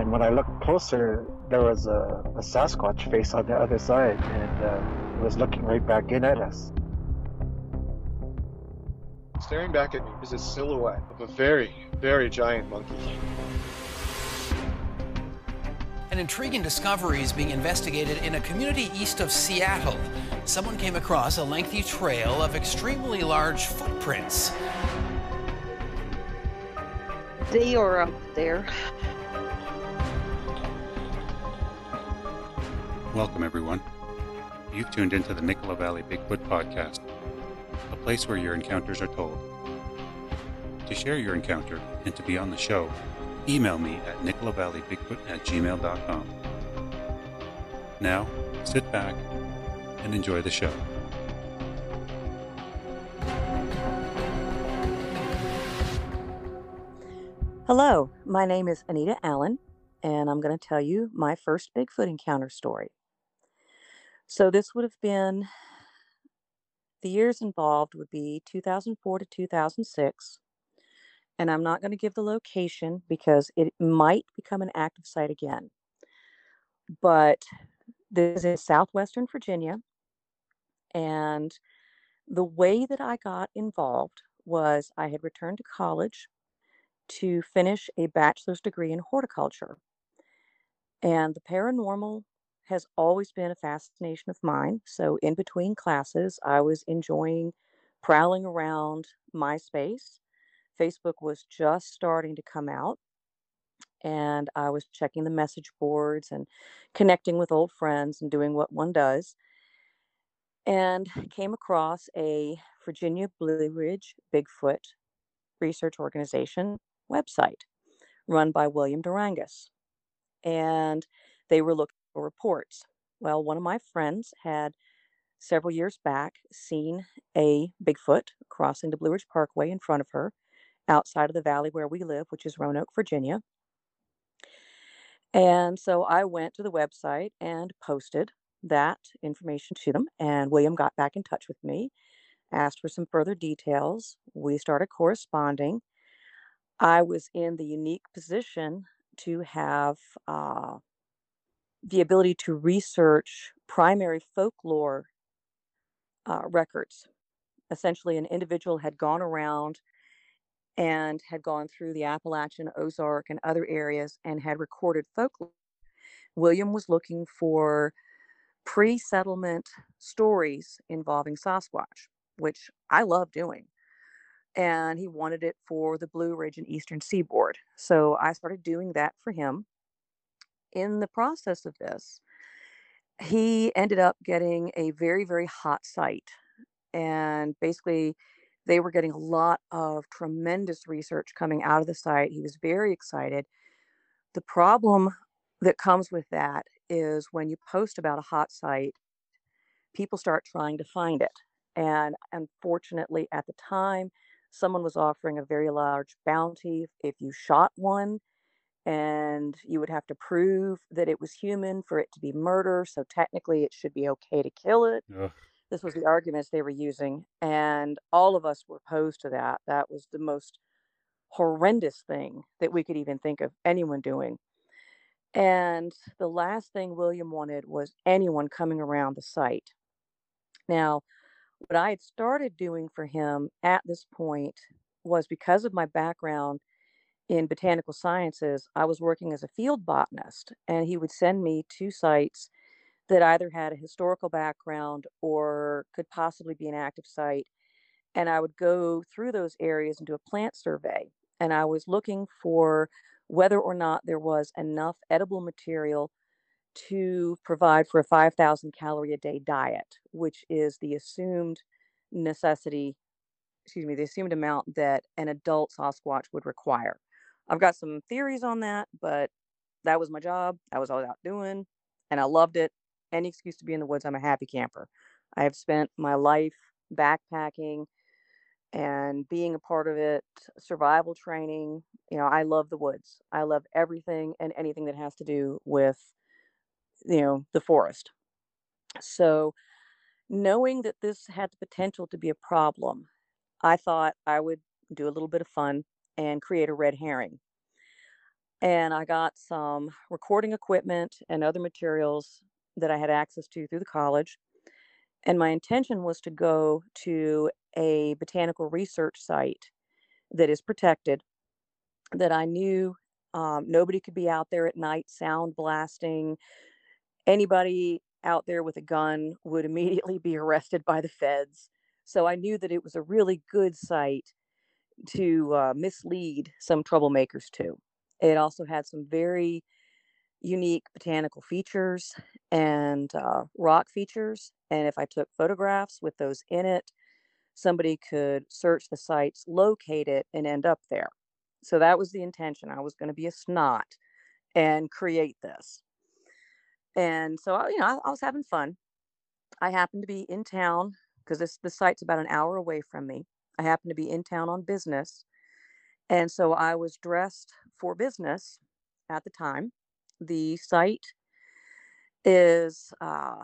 And when I looked closer, there was a Sasquatch face on the other side, and it was looking right back in at us. Staring back at me is a silhouette of a very, very giant monkey. An intriguing discovery is being investigated in a community east of Seattle. Someone came across a lengthy trail of extremely large footprints. They are up there. Welcome, everyone. You've tuned into the Nicola Valley Bigfoot Podcast, a place where your encounters are told. To share your encounter and to be on the show, email me at nicolavalley.bigfoot@gmail.com. Now, sit back and enjoy the show. Hello, my name is Anita Allen, and I'm going to tell you my first Bigfoot encounter story. So this would have been, the years involved would be 2004 to 2006, and I'm not going to give the location because it might become an active site again. But this is in southwestern Virginia, and the way that I got involved was I had returned to college to finish a bachelor's degree in horticulture. And the paranormal has always been a fascination of mine. So in between classes, I was enjoying prowling around MySpace. Facebook was just starting to come out, and I was checking the message boards and connecting with old friends and doing what one does, and came across a Virginia Blue Ridge Bigfoot Research Organization website run by William Durangus. And they were looking for reports. Well, one of my friends had several years back seen a Bigfoot crossing the Blue Ridge Parkway in front of her outside of the valley where we live, which is Roanoke, Virginia. And so I went to the website and posted that information to them. And William got back in touch with me, asked for some further details. We started corresponding. I was in the unique position to have the ability to research primary folklore records. Essentially, an individual had gone around and had gone through the Appalachian, Ozark, and other areas and had recorded folklore. William was looking for pre-settlement stories involving Sasquatch, which I love doing. And he wanted it for the Blue Ridge and Eastern Seaboard. So I started doing that for him. In the process of this, he ended up getting a very, very hot site. And basically, they were getting a lot of tremendous research coming out of the site. He was very excited. The problem that comes with that is when you post about a hot site, people start trying to find it. And unfortunately, at the time, someone was offering a very large bounty if you shot one, and you would have to prove that it was human for it to be murder. So technically, it should be okay to kill it. Ugh. This was the arguments they were using, and all of us were opposed to that. That was the most horrendous thing that we could even think of anyone doing. And the last thing William wanted was anyone coming around the site. Now, what I had started doing for him at this point was, because of my background in botanical sciences, I was working as a field botanist, and he would send me to sites that either had a historical background or could possibly be an active site. And I would go through those areas and do a plant survey. And I was looking for whether or not there was enough edible material to provide for a 5,000 calorie a day diet, which is the assumed necessity, the assumed amount that an adult Sasquatch would require. I've got some theories on that, but that was my job. That was all I was out doing, and I loved it. Any excuse to be in the woods, I'm a happy camper. I have spent my life backpacking and being a part of it, survival training. I love the woods. I love everything and anything that has to do with, the forest. So, knowing that this had the potential to be a problem, I thought I would do a little bit of fun and create a red herring. and I got some recording equipment and other materials that I had access to through the college. And my intention was to go to a botanical research site that is protected, that I knew nobody could be out there at night sound blasting. Anybody out there with a gun would immediately be arrested by the feds. So I knew that it was a really good site to mislead some troublemakers to. It also had some very unique botanical features and rock features. And if I took photographs with those in it, somebody could search the sites, locate it, and end up there. So that was the intention. I was going to be a snot and create this. And so, I was having fun. I happened to be in town because the site's about an hour away from me. I happened to be in town on business. And so I was dressed for business at the time. The site is,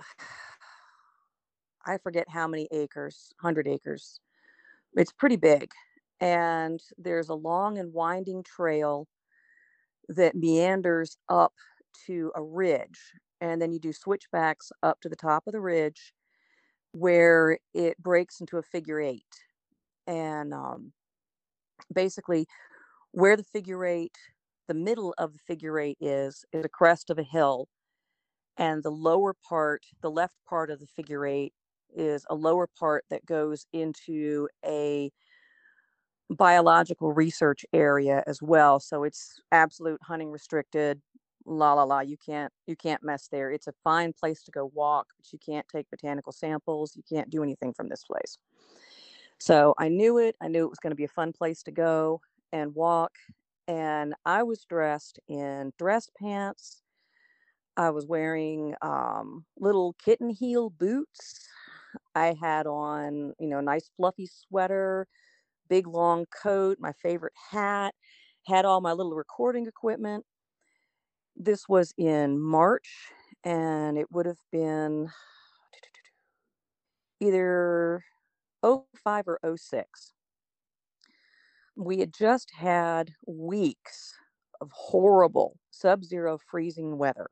I forget how many acres, 100 acres. It's pretty big. And there's a long and winding trail that meanders up to a ridge. And then you do switchbacks up to the top of the ridge where it breaks into a figure eight. And basically, where the figure eight, the middle of the figure eight is a crest of a hill. And the lower part, the left part of the figure eight, is a lower part that goes into a biological research area as well. So it's absolute hunting restricted. La la la. You can't mess there. It's a fine place to go walk, but you can't take botanical samples. You can't do anything from this place. So I knew it. I knew it was going to be a fun place to go and walk. And I was dressed in dress pants. I was wearing little kitten heel boots. I had on, a nice fluffy sweater, big long coat, my favorite hat, had all my little recording equipment. This was in March, and it would have been either '05 or '06. We had just had weeks of horrible sub-zero freezing weather.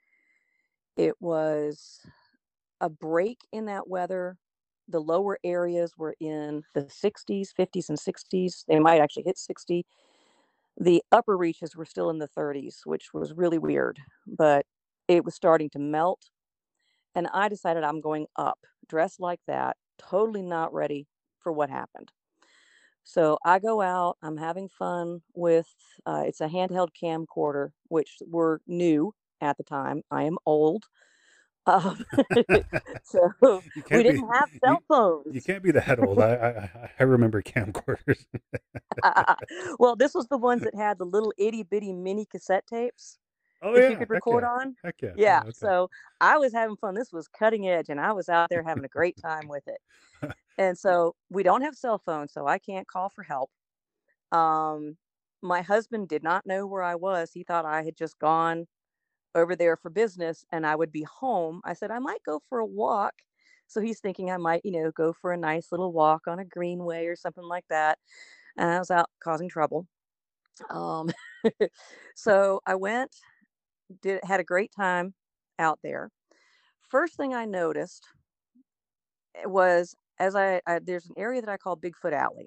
It was a break in that weather. The lower areas were in the 60s, 50s, and 60s. They might actually hit 60. The upper reaches were still in the 30s, which was really weird, but it was starting to melt. And I decided I'm going up, dressed like that, totally not ready for what happened. So I go out, I'm having fun with, it's a handheld camcorder, which were new at the time. I am old. Um, so You we can't be didn't have you cell you phones. can't be that old. I remember camcorders. Well, this was the ones that had the little itty bitty mini cassette tapes Oh that you yeah, could record on. heck yeah. Yeah, Oh, okay. so I was having fun. This was cutting edge, and I was out there having a great time with it. And so we don't have cell phones, so I can't call for help. Um, my husband did not know where I was. He thought I had just gone over there for business and I would be home. I said, I might go for a walk. So he's thinking I might, go for a nice little walk on a greenway or something like that. And I was out causing trouble. Um, so I went, had a great time out there. First thing I noticed was as there's an area that I call Bigfoot Alley.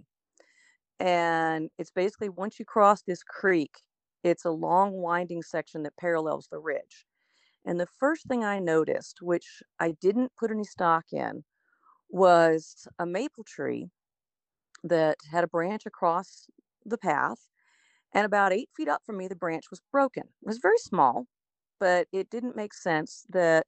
And it's basically once you cross this creek, it's a long winding section that parallels the ridge. And the first thing I noticed, which I didn't put any stock in, was a maple tree that had a branch across the path. And about 8 feet up from me, the branch was broken. It was very small, but it didn't make sense that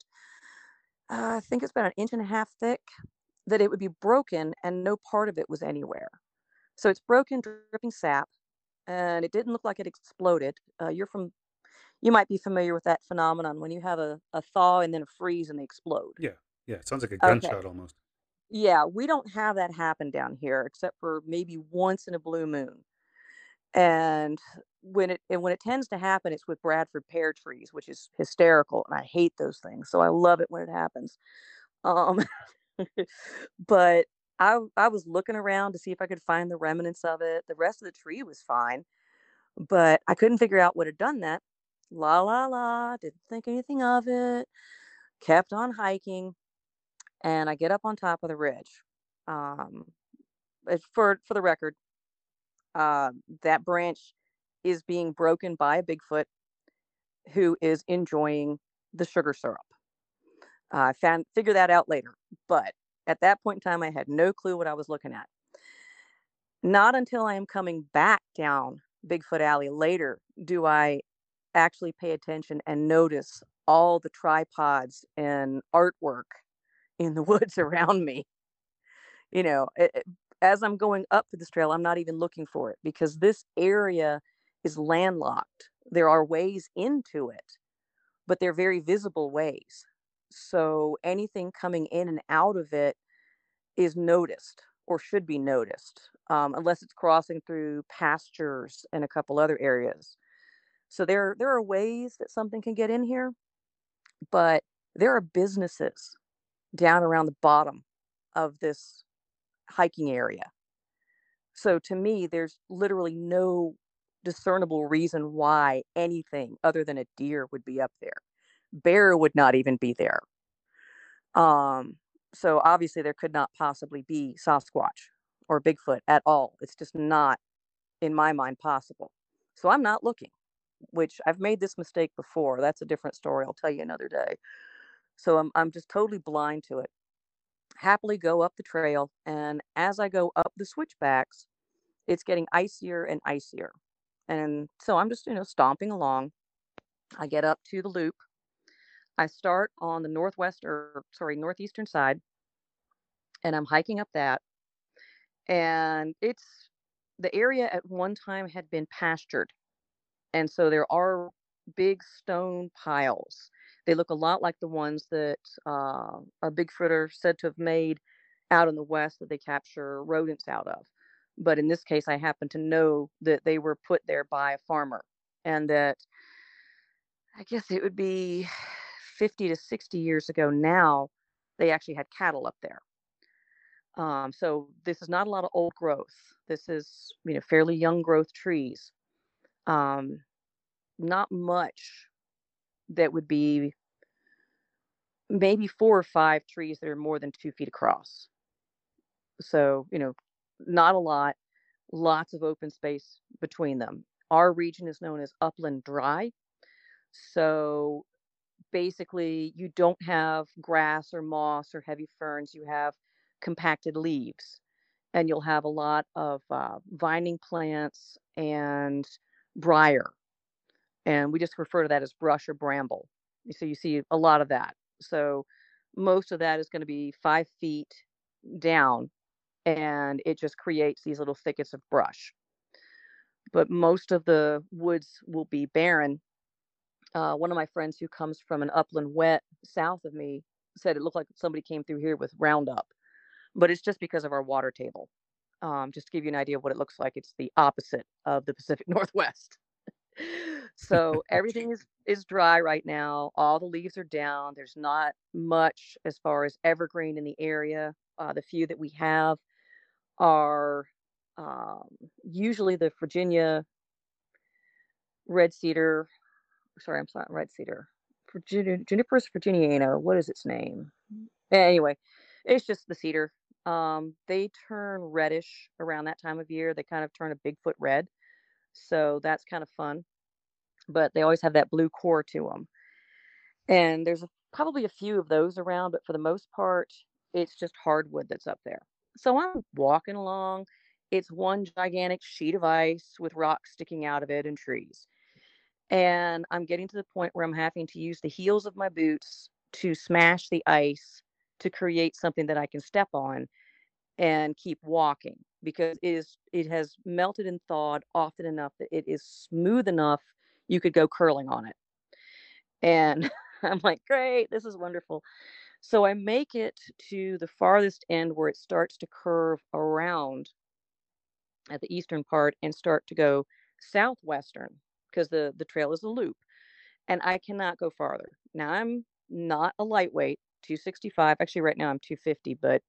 I think it's about an inch and a half thick, that it would be broken and no part of it was anywhere. So it's broken, dripping sap, and it didn't look like it exploded. You might be familiar with that phenomenon when you have a thaw and then a freeze and they explode. Yeah, yeah. It sounds like a Okay. gunshot almost. Yeah, we don't have that happen down here except for maybe once in a blue moon. And when it tends to happen, it's with Bradford pear trees, which is hysterical, and I hate those things. So I love it when it happens. Um, but I was looking around to see if I could find the remnants of it. The rest of the tree was fine, But I couldn't figure out what had done that. La la la, didn't think anything of it. Kept on hiking, and I get up on top of the ridge. Um, for the record, that branch is being broken by a Bigfoot who is enjoying the sugar syrup. I figured that out later, but at that point in time, I had no clue what I was looking at. Not until I am coming back down Bigfoot Alley later do I actually pay attention and notice all the tripods and artwork in the woods around me. As I'm going up to this trail, I'm not even looking for it because this area is landlocked. There are ways into it, but they're very visible ways. So anything coming in and out of it is noticed or should be noticed, unless it's crossing through pastures and a couple other areas. So there are ways that something can get in here, but there are businesses down around the bottom of this hiking area. So to me, there's literally no discernible reason why anything other than a deer would be up there. Bear would not even be there. Um, so obviously there could not possibly be Sasquatch or Bigfoot at all. It's just not, in my mind, possible. So I'm not looking, which I've made this mistake before. That's a different story. I'll tell you another day. So I'm just totally blind to it. Happily go up the trail, and as I go up the switchbacks, it's getting icier and icier. And so I'm just, stomping along. I get up to the loop. I start on the northeastern side, and I'm hiking up that. And the area at one time had been pastured. And so there are big stone piles. They look a lot like the ones that a Bigfoot are said to have made out in the West that they capture rodents out of. But in this case, I happen to know that they were put there by a farmer, and that I guess it would be 50 to 60 years ago now, they actually had cattle up there. So this is not a lot of old growth. This is, fairly young growth trees. Um, Not much that would be maybe 4 or 5 trees that are more than 2 feet across. So, not a lot, lots of open space between them. Our region is known as upland dry. So basically, you don't have grass or moss or heavy ferns. You have compacted leaves, and you'll have a lot of vining plants and briar. And we just refer to that as brush or bramble. So you see a lot of that. So most of that is going to be 5 feet down, and it just creates these little thickets of brush. But most of the woods will be barren. One of my friends who comes from an upland wet south of me said it looked like somebody came through here with Roundup, but it's just because of our water table. Just to give you an idea of what it looks like, it's the opposite of the Pacific Northwest. So everything is dry right now. All the leaves are down. There's not much as far as evergreen in the area. The few that we have are usually the Virginia red cedar. Sorry, I'm sorry, red cedar. Juniperus virginiana. What is its name? Anyway, it's just the cedar. They turn reddish around that time of year. They kind of turn a Bigfoot red. So that's kind of fun. But they always have that blue core to them. And there's probably a few of those around, but for the most part, it's just hardwood that's up there. So I'm walking along. It's one gigantic sheet of ice with rocks sticking out of it and trees. And I'm getting to the point where I'm having to use the heels of my boots to smash the ice to create something that I can step on and keep walking, because it has melted and thawed often enough that it is smooth enough you could go curling on it. And I'm like, great, this is wonderful. So I make it to the farthest end where it starts to curve around at the eastern part and start to go southwestern, because the trail is a loop, and I cannot go farther. Now I'm not a lightweight, 265. Actually, right now I'm 250, but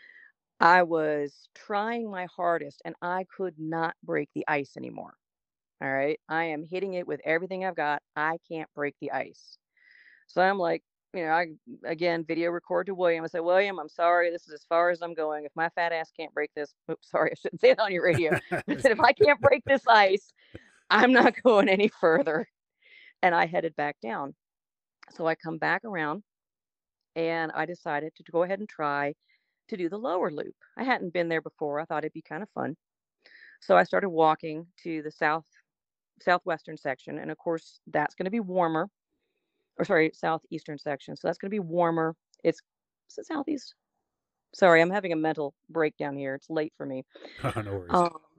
I was trying my hardest and I could not break the ice anymore. All right. I am hitting it with everything I've got. I can't break the ice. So I'm like, I again video record to William. I said, William, I'm sorry. This is as far as I'm going. If my fat ass can't break this, oops, sorry, I shouldn't say it on your radio. I said, if I can't break this ice, I'm not going any further. And I headed back down. So I come back around and I decided to go ahead and try to do the lower loop. I hadn't been there before. I thought it'd be kind of fun. So I started walking to the southwestern section. And of course, that's going to be warmer. Or sorry, southeastern section. So that's going to be warmer. Is it southeast? Sorry, I'm having a mental breakdown here. It's late for me. No worries.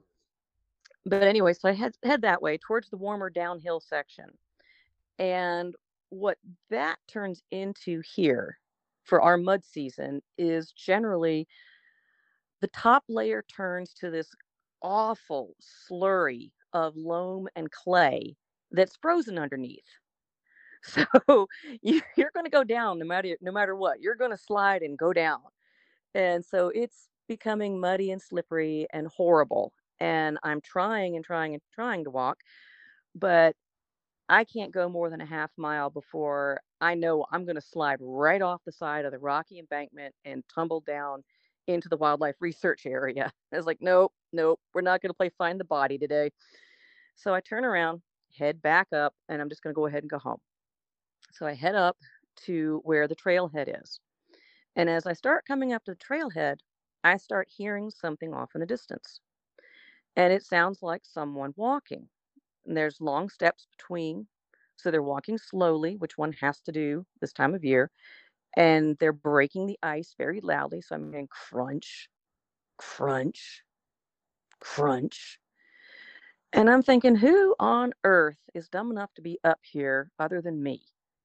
But anyway, so I head that way towards the warmer downhill section. And what that turns into here for our mud season is generally the top layer turns to this awful slurry of loam and clay that's frozen underneath. So you're going to go down no matter what. You're going to slide and go down. And so it's becoming muddy and slippery and horrible. And I'm trying and trying and trying to walk, but I can't go more than a half mile before I know I'm going to slide right off the side of the rocky embankment and tumble down into the wildlife research area. I was like, nope, we're not going to play find the body today. So I turn around, head back up, and I'm just going to go ahead and go home. So I head up to where the trailhead is. And as I start coming up to the trailhead, I start hearing something off in the distance. And it sounds like someone walking. And there's long steps between. So they're walking slowly, which one has to do this time of year. And they're breaking the ice very loudly. So I'm hearing crunch, crunch, crunch. And I'm thinking, who on earth is dumb enough to be up here other than me?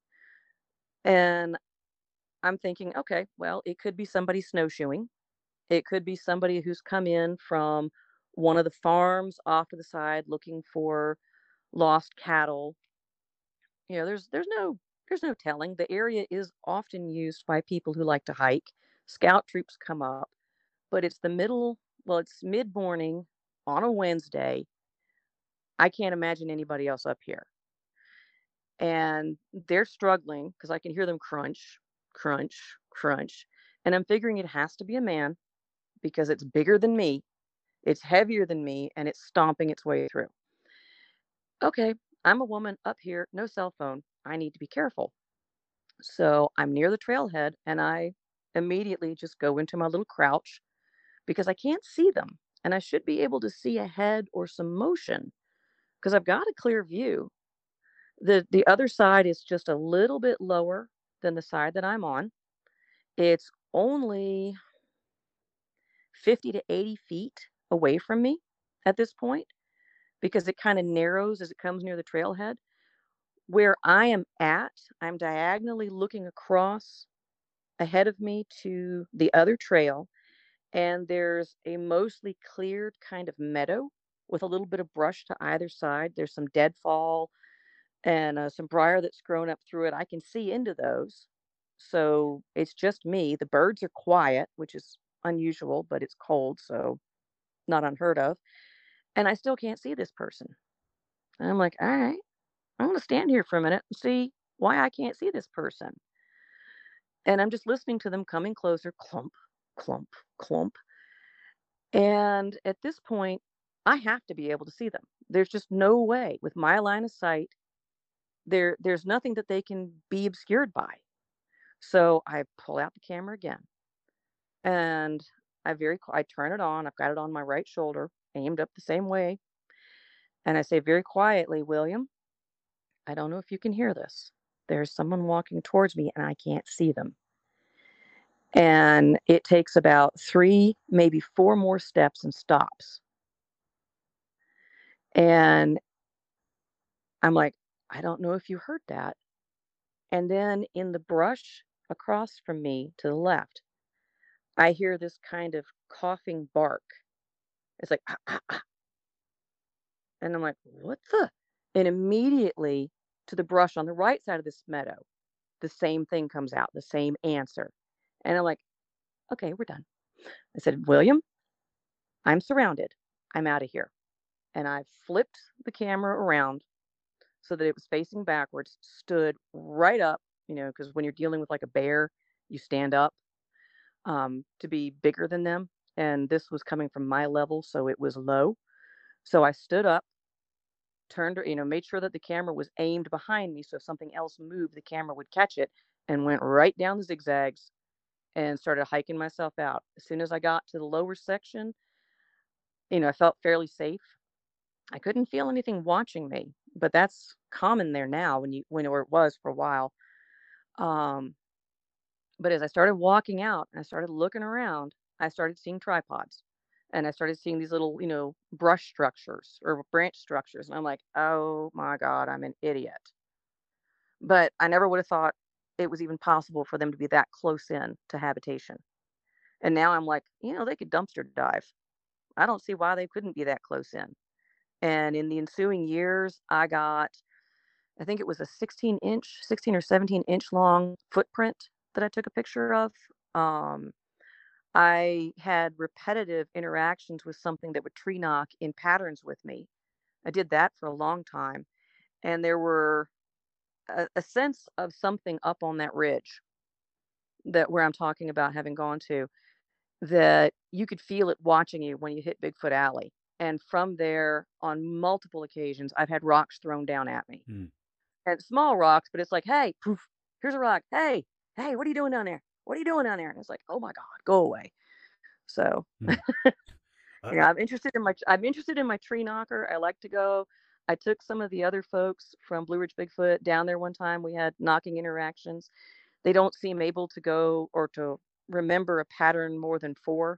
And I'm thinking, okay, well, it could be somebody snowshoeing. It could be somebody who's come in from one of the farms off to the side looking for lost cattle. There's no telling. The area is often used by people who like to hike. Scout troops come up, but it's it's mid-morning on a Wednesday. I can't imagine anybody else up here. And they're struggling because I can hear them crunch, crunch, crunch. And I'm figuring it has to be a man because it's bigger than me, it's heavier than me, and it's stomping its way through. Okay, I'm a woman up here, no cell phone. I need to be careful. So I'm near the trailhead and I immediately just go into my little crouch because I can't see them. And I should be able to see ahead or some motion because I've got a clear view. The other side is just a little bit lower than the side that I'm on. It's only 50 to 80 feet away from me at this point because it kind of narrows as it comes near the trailhead. Where I am at, I'm diagonally looking across ahead of me to the other trail, and there's a mostly cleared kind of meadow with a little bit of brush to either side. There's some deadfall and some briar that's grown up through it. I can see into those. So it's just me. The birds are quiet, which is unusual, but it's cold, so not unheard of. And I still can't see this person. And I'm like, all right, I'm going to stand here for a minute and see why I can't see this person. And I'm just listening to them coming closer, clump, clump, clump. And at this point, I have to be able to see them. There's just no way with my line of sight. There's nothing that they can be obscured by. So I pull out the camera again and I turn it on. I've got it on my right shoulder, aimed up the same way. And I say very quietly, William, I don't know if you can hear this. There's someone walking towards me and I can't see them. And it takes about 3, maybe 4 more steps and stops. And I'm like, I don't know if you heard that. And then in the brush across from me to the left, I hear this kind of coughing bark. It's like, ah, ah, ah. And I'm like, what the? And immediately to the brush on the right side of this meadow, the same thing comes out, the same answer. And I'm like, okay, we're done. I said, William, I'm surrounded. I'm out of here. and I flipped the camera around so that it was facing backwards, stood right up, because when you're dealing with like a bear, you stand up to be bigger than them. And this was coming from my level, so it was low. So I stood up, turned, made sure that the camera was aimed behind me. So if something else moved, the camera would catch it, and went right down the zigzags and started hiking myself out. As soon as I got to the lower section, I felt fairly safe. I couldn't feel anything watching me, but that's common there now or it was for a while. Um, but as I started walking out and I started looking around, I started seeing tripods, and I started seeing these little, brush structures or branch structures. And I'm like, oh my God, I'm an idiot. But I never would have thought it was even possible for them to be that close in to habitation. And now I'm like, they could dumpster dive. I don't see why they couldn't be that close in. And in the ensuing years, I think it was a 16 or 17-inch long footprint that I took a picture of. Um, I had repetitive interactions with something that would tree knock in patterns with me. I did that for a long time. And there were a sense of something up on that ridge that where I'm talking about having gone to, that you could feel it watching you when you hit Bigfoot Alley. And from there, on multiple occasions, I've had rocks thrown down at me. Hmm. And small rocks, but it's like, hey, poof, here's a rock. Hey, what are you doing down there? What are you doing down there? And it's like, oh my God, go away. So, Hmm. I'm interested in my tree knocker. I like to go. I took some of the other folks from Blue Ridge Bigfoot down there one time. We had knocking interactions. They don't seem able to go or to remember a pattern more than 4.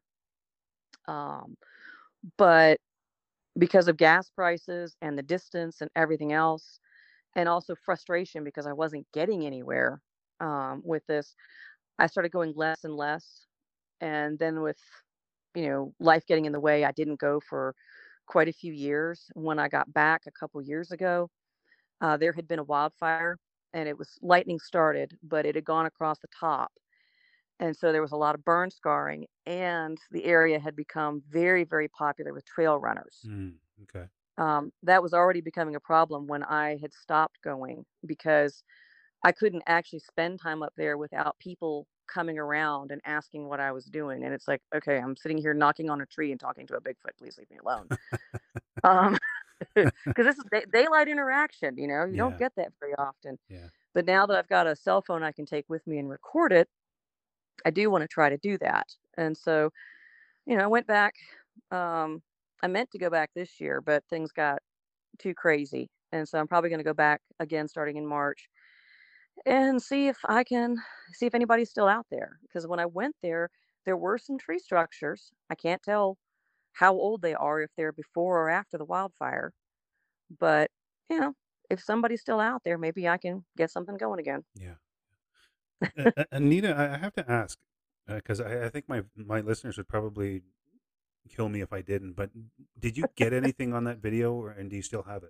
But because of gas prices and the distance and everything else, and also frustration because I wasn't getting anywhere with this, I started going less and less. And then with, life getting in the way, I didn't go for quite a few years. When I got back a couple years ago, there had been a wildfire, and it was lightning started, but it had gone across the top. And so there was a lot of burn scarring, and the area had become very, very popular with trail runners. Okay. That was already becoming a problem when I had stopped going, because I couldn't actually spend time up there without people coming around and asking what I was doing. And it's like, okay, I'm sitting here knocking on a tree and talking to a Bigfoot. Please leave me alone. Because this is daylight interaction. You Yeah. don't get that very often. Yeah. But now that I've got a cell phone I can take with me and record it, I do want to try to do that. And so, I went back. I meant to go back this year, but things got too crazy. And so I'm probably going to go back again starting in March and see if anybody's still out there. Because when I went there were some tree structures. I can't tell how old they are, if they're before or after the wildfire. But, if somebody's still out there, maybe I can get something going again. Yeah. Anita, I have to ask, because I think my listeners would probably kill me if I didn't, but did you get anything on that video, and do you still have it?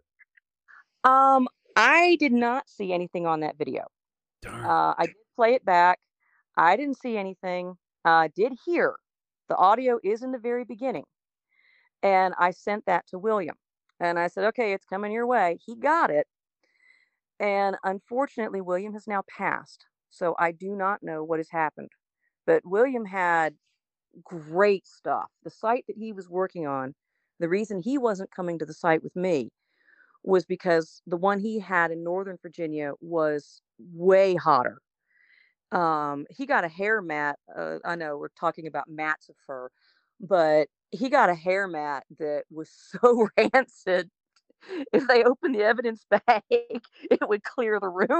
I did not see anything on that video. Darn. I did play it back. I didn't see anything. I did hear the audio is in the very beginning. And I sent that to William. And I said, okay, it's coming your way. He got it. And unfortunately, William has now passed. So I do not know what has happened. But William had great stuff. The site that he was working on, the reason he wasn't coming to the site with me was because the one he had in Northern Virginia was way hotter. He got a hair mat. I know we're talking about mats of fur, but he got a hair mat that was so rancid. If they opened the evidence bag, it would clear the room.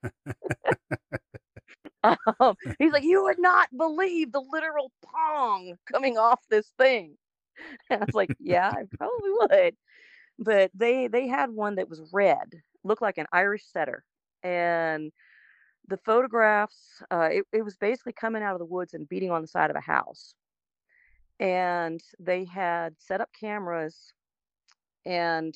He's like, you would not believe the literal pong coming off this thing. And I was like, yeah, I probably would. But they had one that was red, looked like an Irish setter, and the photographs, it was basically coming out of the woods and beating on the side of a house. And they had set up cameras, and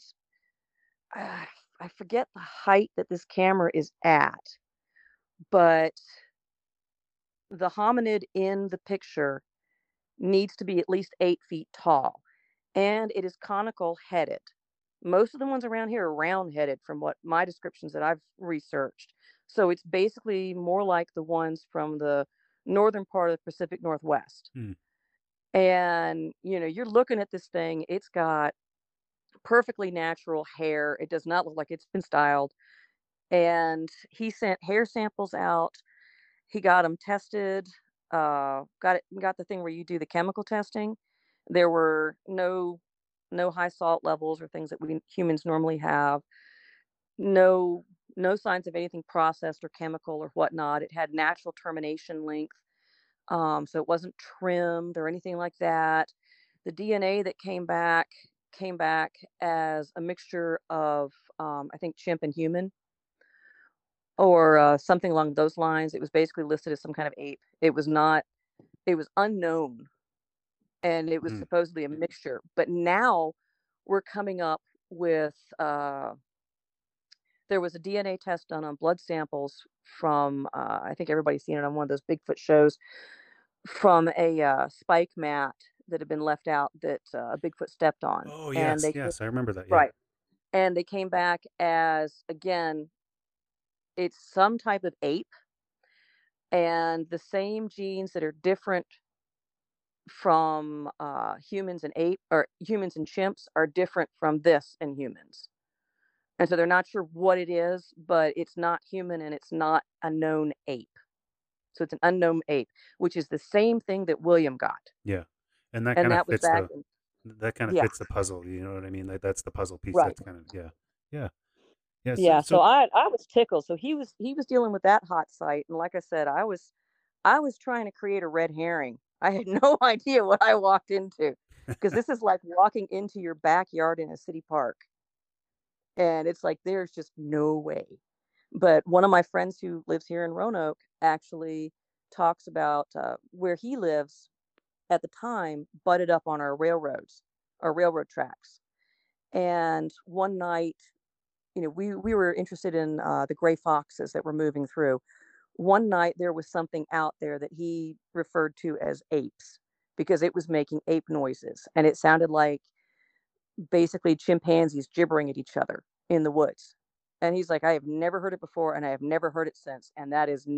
I forget the height that this camera is at, but the hominid in the picture needs to be at least 8 feet tall, and it is conical headed. Most of the ones around here are round-headed from what my descriptions that I've researched. So it's basically more like the ones from the northern part of the Pacific Northwest. Hmm. And, you're looking at this thing, it's got perfectly natural hair. It does not look like it's been styled. And he sent hair samples out. He got them tested. Got the thing where you do the chemical testing. There were no high salt levels or things that we humans normally have. No no signs of anything processed or chemical or whatnot. It had natural termination length. So it wasn't trimmed or anything like that. The DNA that came back as a mixture of I think chimp and human or something along those lines. It was basically listed as some kind of ape. It was not. It was unknown, and it was Hmm. supposedly a mixture. But now we're coming up with. There was a DNA test done on blood samples from. I think everybody's seen it on one of those Bigfoot shows from a spike mat that had been left out that a Bigfoot stepped on, Oh, and yes, they yes, I remember that. Yeah. right, and they came back as again, it's some type of ape, and the same genes that are different from humans and ape or humans and chimps are different from this in humans. And so they're not sure what it is, but it's not human and it's not a known ape. So it's an unknown ape, which is the same thing that William got. Yeah. And that And kind of that was fits back the in, that kind of yeah, fits the puzzle, you know what I mean? That's the puzzle piece. right. That's kind of, yeah. Yeah. Yeah, so Yeah. So so I was tickled. So he was dealing with that hot site. And like I said, I was trying to create a red herring. I had no idea what I walked into because this is like walking into your backyard in a city park. And it's like, there's just no way. But one of my friends who lives here in Roanoke actually talks about where he lives at the time butted up on our railroad tracks. And one night, we were interested in the gray foxes that were moving through. One night there was something out there that he referred to as apes because it was making ape noises and it sounded like basically chimpanzees gibbering at each other in the woods. And he's like, I have never heard it before and I have never heard it since. And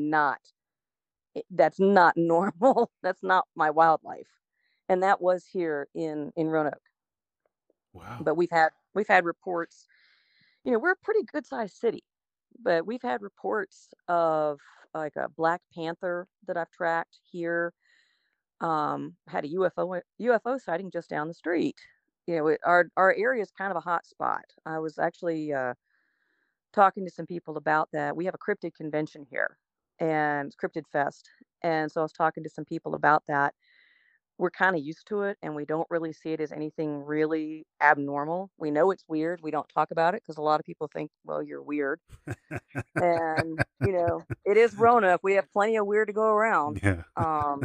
that's not normal. That's not my wildlife. And that was here in Roanoke. wow. But we've had reports, we're a pretty good sized city, but we've had reports of like a black panther that I've tracked here. Had a UFO sighting just down the street. Our area is kind of a hot spot. I was actually talking to some people about that. We have a cryptid convention here and cryptid fest. And so I was talking to some people about that. We're kind of used to it and we don't really see it as anything really abnormal. We know it's weird. We don't talk about it because a lot of people think, well, you're weird. And, it is Roanoke. We have plenty of weird to go around. Yeah. Um,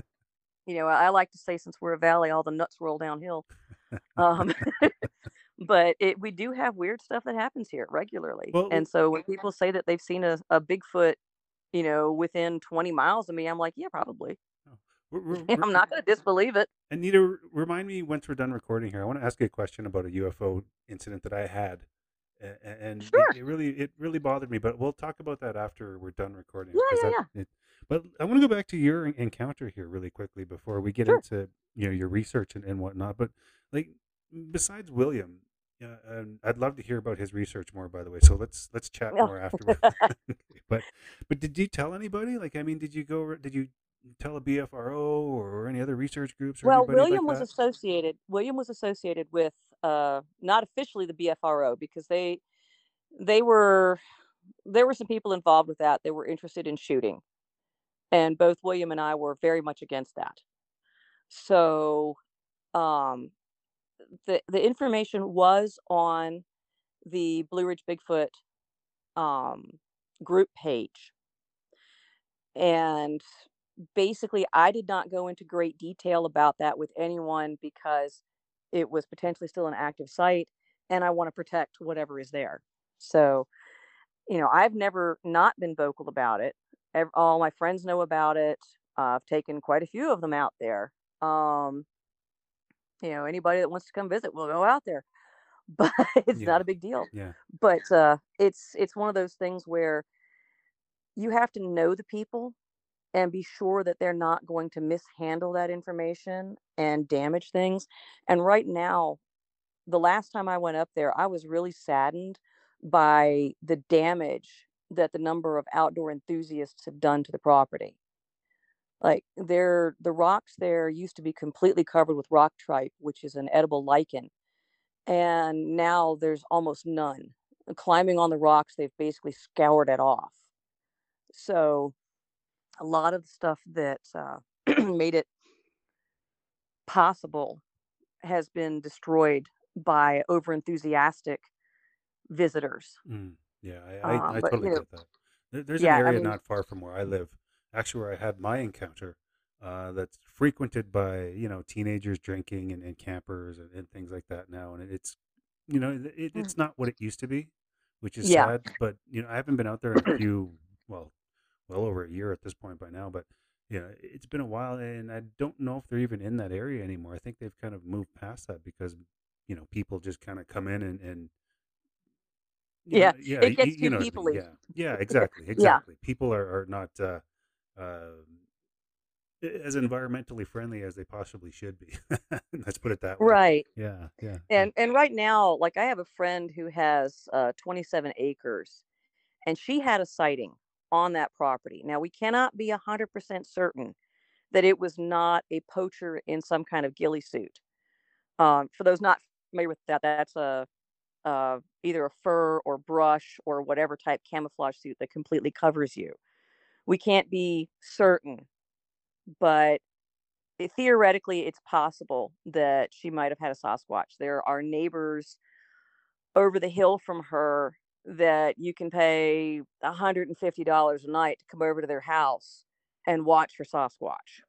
I like to say since we're a valley, all the nuts roll downhill. Um, but we do have weird stuff that happens here regularly. Well, And so when people say that they've seen a Bigfoot, within 20 miles of me, I'm like, yeah, probably. I'm not going to disbelieve it. Anita, remind me once we're done recording here. I want to ask you a question about a UFO incident that I had, and Sure. it really bothered me. But we'll talk about that after we're done recording, Yeah, because yeah, yeah. But I want to go back to your encounter here really quickly before we get Sure. into your research and whatnot. But like besides William, and I'd love to hear about his research more. By the way, so let's chat No. more afterward. but did you tell anybody? Like, I mean, did you tell a BFRO or any other research groups or Well, anybody like that? William was associated with not officially the BFRO because they were there were some people involved with that. They were interested in shooting. And both William and I were very much against that. So um the information was on the Blue Ridge Bigfoot um group page. And basically I did not go into great detail about that with anyone because it was potentially still an active site and I want to protect whatever is there. So, I've never not been vocal about it. All my friends know about it. I've taken quite a few of them out there. Anybody that wants to come visit will go out there. but it's Yeah. not a big deal. Yeah. But it's one of those things where you have to know the people and be sure that they're not going to mishandle that information and damage things. And right now, the last time I went up there, I was really saddened by the damage that the number of outdoor enthusiasts have done to the property. Like the rocks there used to be completely covered with rock tripe, which is an edible lichen, and now there's almost none. Climbing on the rocks, they've basically scoured it off. So a lot of the stuff that made it possible has been destroyed by overenthusiastic visitors. Yeah, I But totally get that. There's an yeah, I area mean, not far from where I live, actually, where I had my encounter, that's frequented by, teenagers drinking and campers and things like that now. And it's, mm, it's not what it used to be, which is yeah, sad. But, I haven't been out there in a few, well, well over a year at this point by now. But, it's been a while, and I don't know if they're even in that area anymore. I think they've kind of moved past that because, people just kind of come in and yeah, yeah, it gets you too know what I mean. peoply. Yeah, exactly, Yeah, exactly. People are not uh, as environmentally friendly as they possibly should be. Let's put it that way. right. Yeah, yeah, yeah. And right now, like I have a friend who has 27 acres, and she had a sighting on that property. Now we cannot be 100% certain that it was not a poacher in some kind of ghillie suit. For those not familiar with that, that's a either a fur or brush or whatever type camouflage suit that completely covers you. We can't be certain, but theoretically, it's possible that she might have had a Sasquatch. There are neighbors over the hill from her that you can pay $150 a night to come over to their house and watch for Sasquatch.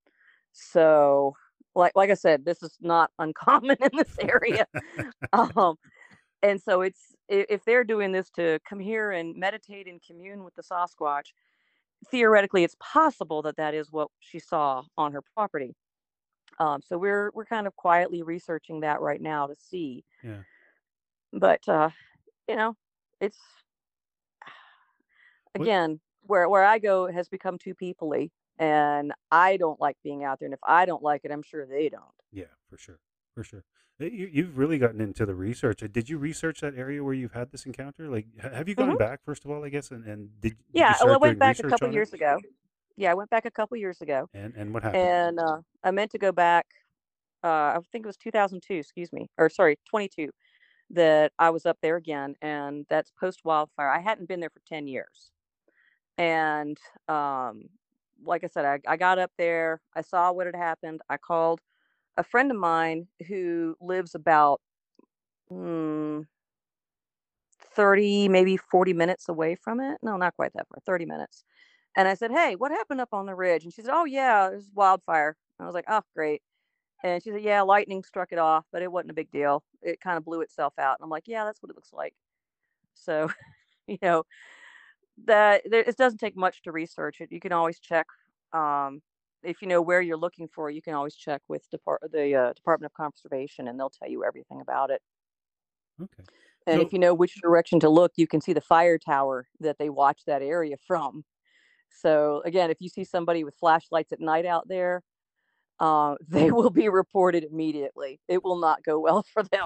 So, like I said, this is not uncommon in this area. Um, and so if they're doing this to come here and meditate and commune with the Sasquatch, theoretically, it's possible that that is what she saw on her property. So we're kind of quietly researching that right now to see. Yeah. But you know, it's What? again where I go has become too peoply, and I don't like being out there. And if I don't like it, I'm sure they don't. Yeah, for sure, for sure. You've really gotten into the research. Did you research that area where you've had this encounter? Like, have you gone Hmm. back first of all? I guess, and did you Yeah, well, I start went doing back a research couple on it? years ago. Yeah, I went back a couple years ago, And what happened? and I meant to go back. I think it was 2002. Excuse me, or sorry, 22. That I was up there again, and that's post wildfire. I hadn't been there for 10 years. And like I said, I got up there, I saw what had happened. I called a friend of mine who lives about mm, 30, maybe 40 minutes away from it. No, not quite that far, 30 minutes. And I said, "Hey, what happened up on the ridge?" And she said, "Oh, yeah, there's wildfire." I was like, "Oh, great." And she said, "Yeah, lightning struck it off, but it wasn't a big deal. It kind of blew itself out." And I'm like, "Yeah, that's what it looks like." So, you know, it doesn't take much to research it. You can always check, um, if you know where you're looking for. You can always check with the Department of Conservation, and they'll tell you everything about it. Okay. And if So you know which direction to look, you can see the fire tower that they watch that area from. So again, if you see somebody with flashlights at night out there, they will be reported immediately. It will not go well for them.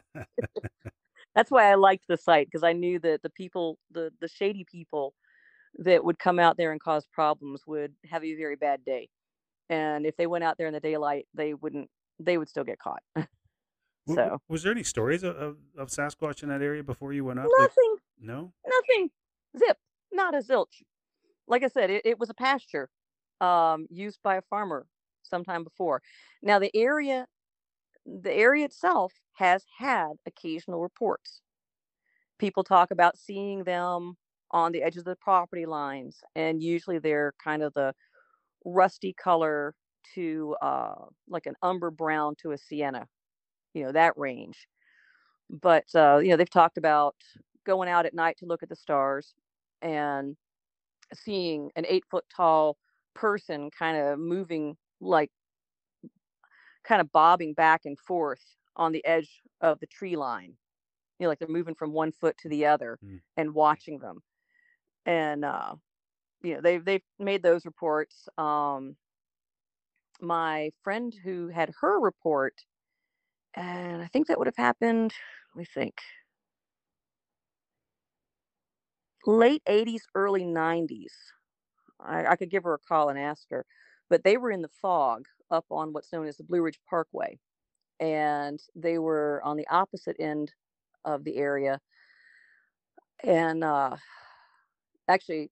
That's why I liked the site, because I knew that the people, the shady people that would come out there and cause problems would have a very bad day. And if they went out there in the daylight, they would still get caught. So was there any stories of Sasquatch in that area before you went up? Like, nothing, no? nothing, zip, not a zilch. Like I said, it was a pasture used by a farmer sometime before. Now the area itself has had occasional reports. People talk about seeing them on the edges of the property lines, and usually they're kind of the rusty color to like an umber brown to a sienna, that range. But they've talked about going out at night to look at the stars and seeing an 8 foot tall person kind of moving, like kind of bobbing back and forth on the edge of the tree line. like they're moving from one foot to the other Mm. and watching them. And they've made those reports. My friend who had her report, and I think that would have happened, let me think, late 80s, early 90s. I could give her a call and ask her, but they were in the fog up on what's known as the Blue Ridge Parkway, and they were on the opposite end of the area. And actually,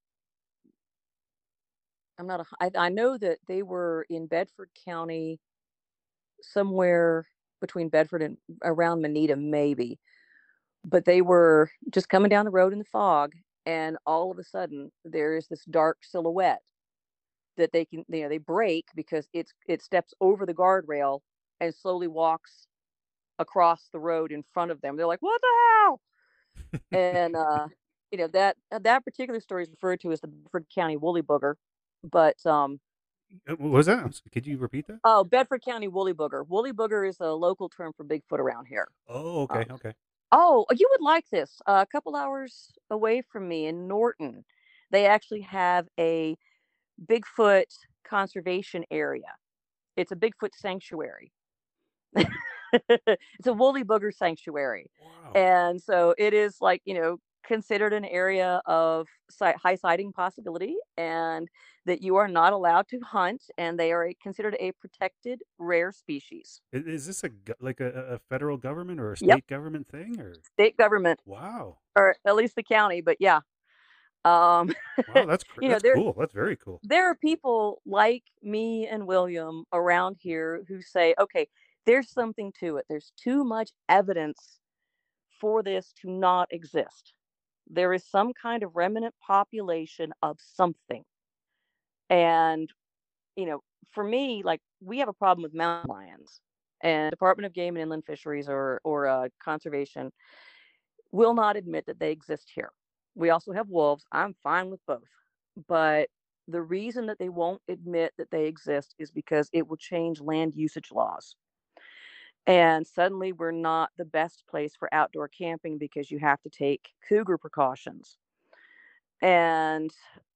I know that they were in Bedford County, somewhere between Bedford and around Manita, maybe. But they were just coming down the road in the fog, and all of a sudden there is this dark silhouette that they break because it steps over the guardrail and slowly walks across the road in front of them. They're like, "What the hell?" And that particular story is referred to as the Bedford County woolly booger. But What was that? Could you repeat that? oh, Bedford County woolly booger. Woolly booger is a local term for Bigfoot around here. Oh, Uh, okay, okay. oh, you would like this. A couple hours away from me in Norton, they actually have a Bigfoot conservation area. It's a Bigfoot sanctuary. It's a woolly booger sanctuary. Wow. And so it is like, considered an area of high sighting possibility, and that you are not allowed to hunt, and they are considered a protected rare species. Is this like a federal government or a Yep, state government thing, or? state government, Wow. or at least the county, but yeah. Um, Wow, that's you know, that's cool. That's very cool. there are people like me and William around here who say, okay, there's something to it. There's too much evidence for this to not exist. There is some kind of remnant population of something. And, for me, like, we have a problem with mountain lions, and Department of Game and Inland Fisheries or conservation will not admit that they exist here. We also have wolves. I'm fine with both. But the reason that they won't admit that they exist is because it will change land usage laws. And suddenly we're not the best place for outdoor camping because you have to take cougar precautions. And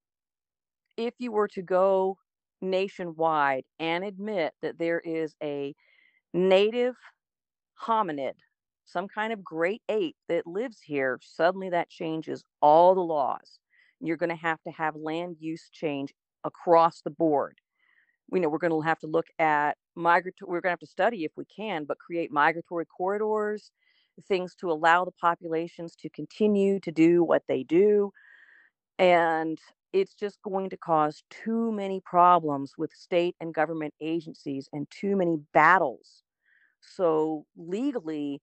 if you were to go nationwide and admit that there is a native hominid, some kind of great ape that lives here, suddenly that changes all the laws. You're going to have land use change across the board. We're going to have to look at migratory, we're going to have to study if we can, but create migratory corridors, things to allow the populations to continue to do what they do. And it's just going to cause too many problems with state and government agencies and too many battles. So legally,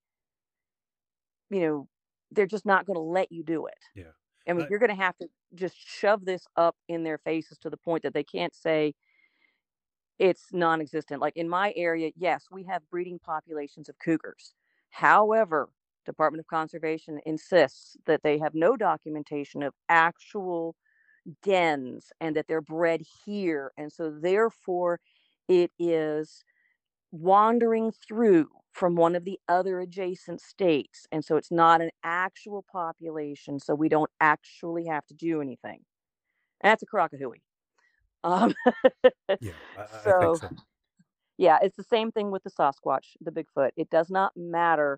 they're just not going to let you do it. Yeah. I mean, you're going to have to just shove this up in their faces to the point that they can't say it's non-existent. Like in my area, yes, we have breeding populations of cougars. However, Department of Conservation insists that they have no documentation of actual dens and that they're bred here. And so therefore it is wandering through from one of the other adjacent states. And so it's not an actual population. So we don't actually have to do anything. And that's a Karakahui. Yeah, I think So so. yeah, it's the same thing with the Sasquatch, the Bigfoot. It does not matter.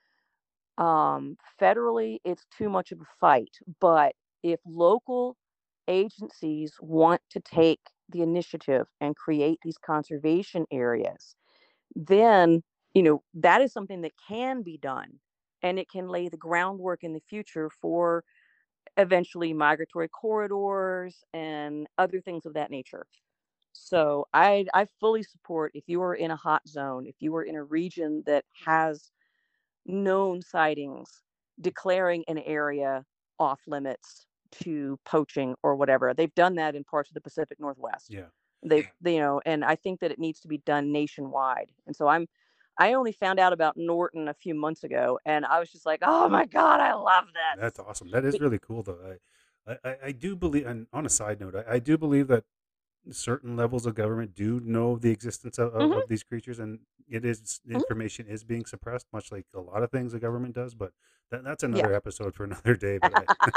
Federally, it's too much of a fight. But if local agencies want to take the initiative and create these conservation areas, then, that is something that can be done. And it can lay the groundwork in the future for eventually migratory corridors and other things of that nature. So I fully support, if you are in a hot zone, if you are in a region that has known sightings, declaring an area off limits to poaching or whatever. They've done that in parts of the Pacific Northwest. Yeah. And I think that it needs to be done nationwide. And so I only found out about Norton a few months ago, and I was just like, oh my God, I love this. That's awesome. That is really cool, though. I do believe, and on a side note, I do believe that certain levels of government do know the existence Hmm. of these creatures, and the Hmm. information is being suppressed, much like a lot of things the government does. But that's Yeah. another episode for another day. But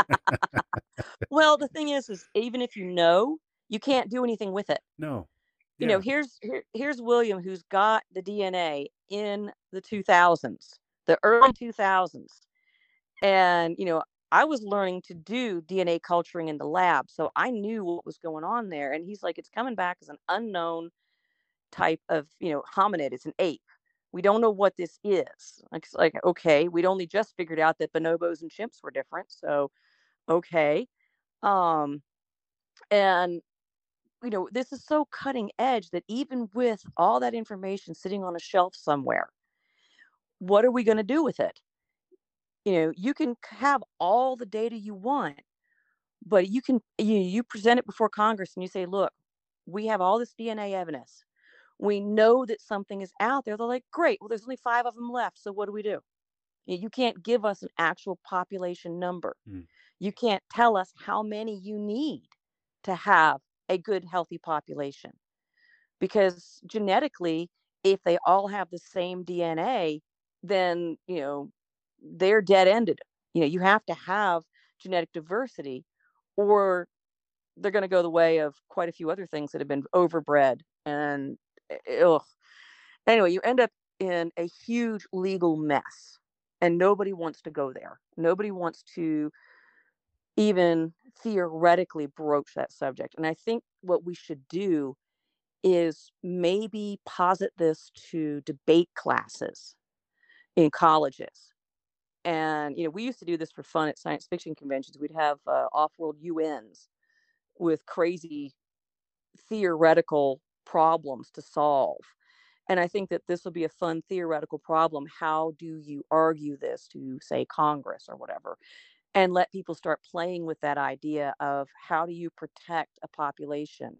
Well, the thing is even if you know, you can't do anything with it. no, You know, yeah, here's William, who's got the DNA in the 2000s, the early 2000s. And, I was learning to do DNA culturing in the lab, so I knew what was going on there. And he's like, it's coming back as an unknown type of, hominid. It's an ape. We don't know what this is. Like, it's like, okay, we'd only just figured out that bonobos and chimps were different. So, okay. Um, and this is so cutting edge that even with all that information sitting on a shelf somewhere, what are we going to do with it? You can have all the data you want, but you present it before Congress and you say, look, we have all this DNA evidence. We know that something is out there. They're like, great. Well, there's only 5 of them left. So what do we do? You can't give us an actual population number. mm, You can't tell us how many you need to have a good, healthy population. Because genetically, if they all have the same DNA, then, they're dead ended. You have to have genetic diversity, or they're going to go the way of quite a few other things that have been overbred. And ugh. Anyway, you end up in a huge legal mess, and nobody wants to go there. Nobody wants to even theoretically broach that subject. And I think what we should do is maybe posit this to debate classes in colleges. And, we used to do this for fun at science fiction conventions. We'd have off world UNs with crazy theoretical problems to solve. And I think that this will be a fun theoretical problem. How do you argue this to, say, Congress or whatever? And let people start playing with that idea of how do you protect a population.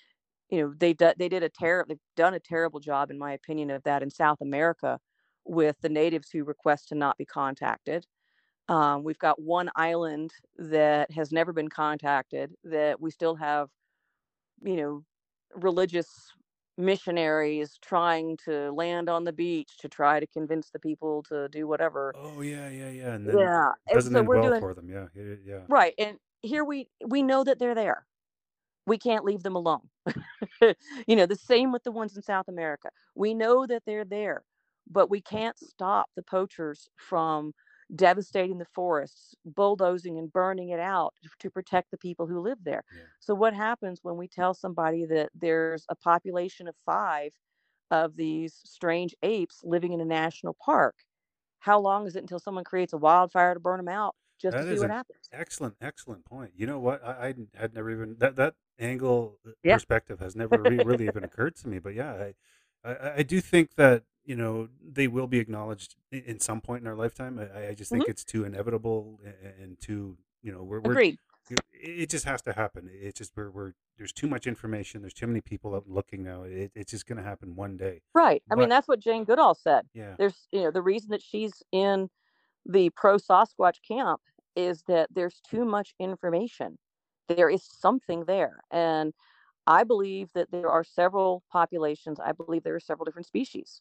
They've done a terrible job, in my opinion, of that in South America with the natives who request to not be contacted. We've got one island that has never been contacted that we still have, you know, religious missionaries trying to land on the beach to try to convince the people to do whatever. oh yeah, yeah, yeah, and then Yeah. it And doesn't so end we're well doing for them. Yeah, yeah. right. And here we know that they're there. We can't leave them alone. The same with the ones in South America. We know that they're there, but we can't stop the poachers from devastating the forests, bulldozing and burning it out to protect the people who live there. Yeah. So, what happens when we tell somebody that there's a population of 5 of these strange apes living in a national park? How long is it until someone creates a wildfire to burn them out just to That see is what an happens? excellent point. You know what? I had never even that angle Yeah. perspective has never really even occurred to me. But yeah, I do think that they will be acknowledged in some point in our lifetime. I just Hmm. think it's too inevitable and too we're Agreed. it just has to happen. It's just we're there's too much information. There's too many people out looking now. It's just going to happen one day. Right. I mean, But that's what Jane Goodall said. yeah, There's, the reason that she's in the pro Sasquatch camp is that there's too much information. There is something there. And I believe that there are several populations. I believe there are several different species.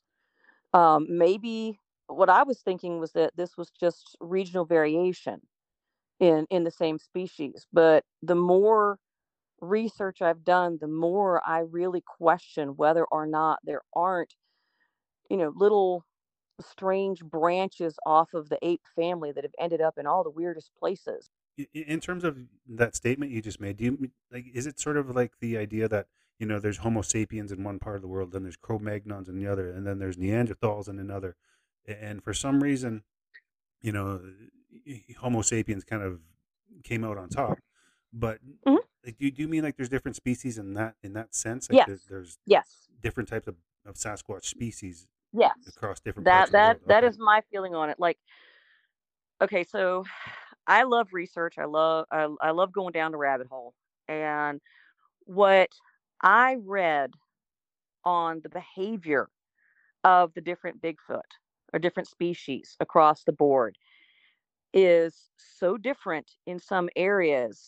Maybe what I was thinking was that this was just regional variation in the same species. But the more research I've done, the more I really question whether or not there aren't, little strange branches off of the ape family that have ended up in all the weirdest places. in terms of that statement you just made, do you like? Is it sort of like the idea that there's Homo sapiens in one part of the world, then there's Cro-Magnons in the other, and then there's Neanderthals in another, and for some reason, you know, Homo sapiens kind of came out on top, but Mhm. like, do you mean like there's different species in that sense? Like Yes. there's Yes. different types of Sasquatch species Yes. across different parts That of the that world? that Okay. is my feeling on it. Like, okay, so I love research. I love going down the rabbit hole. And what I read on the behavior of the different Bigfoot or different species across the board is so different in some areas.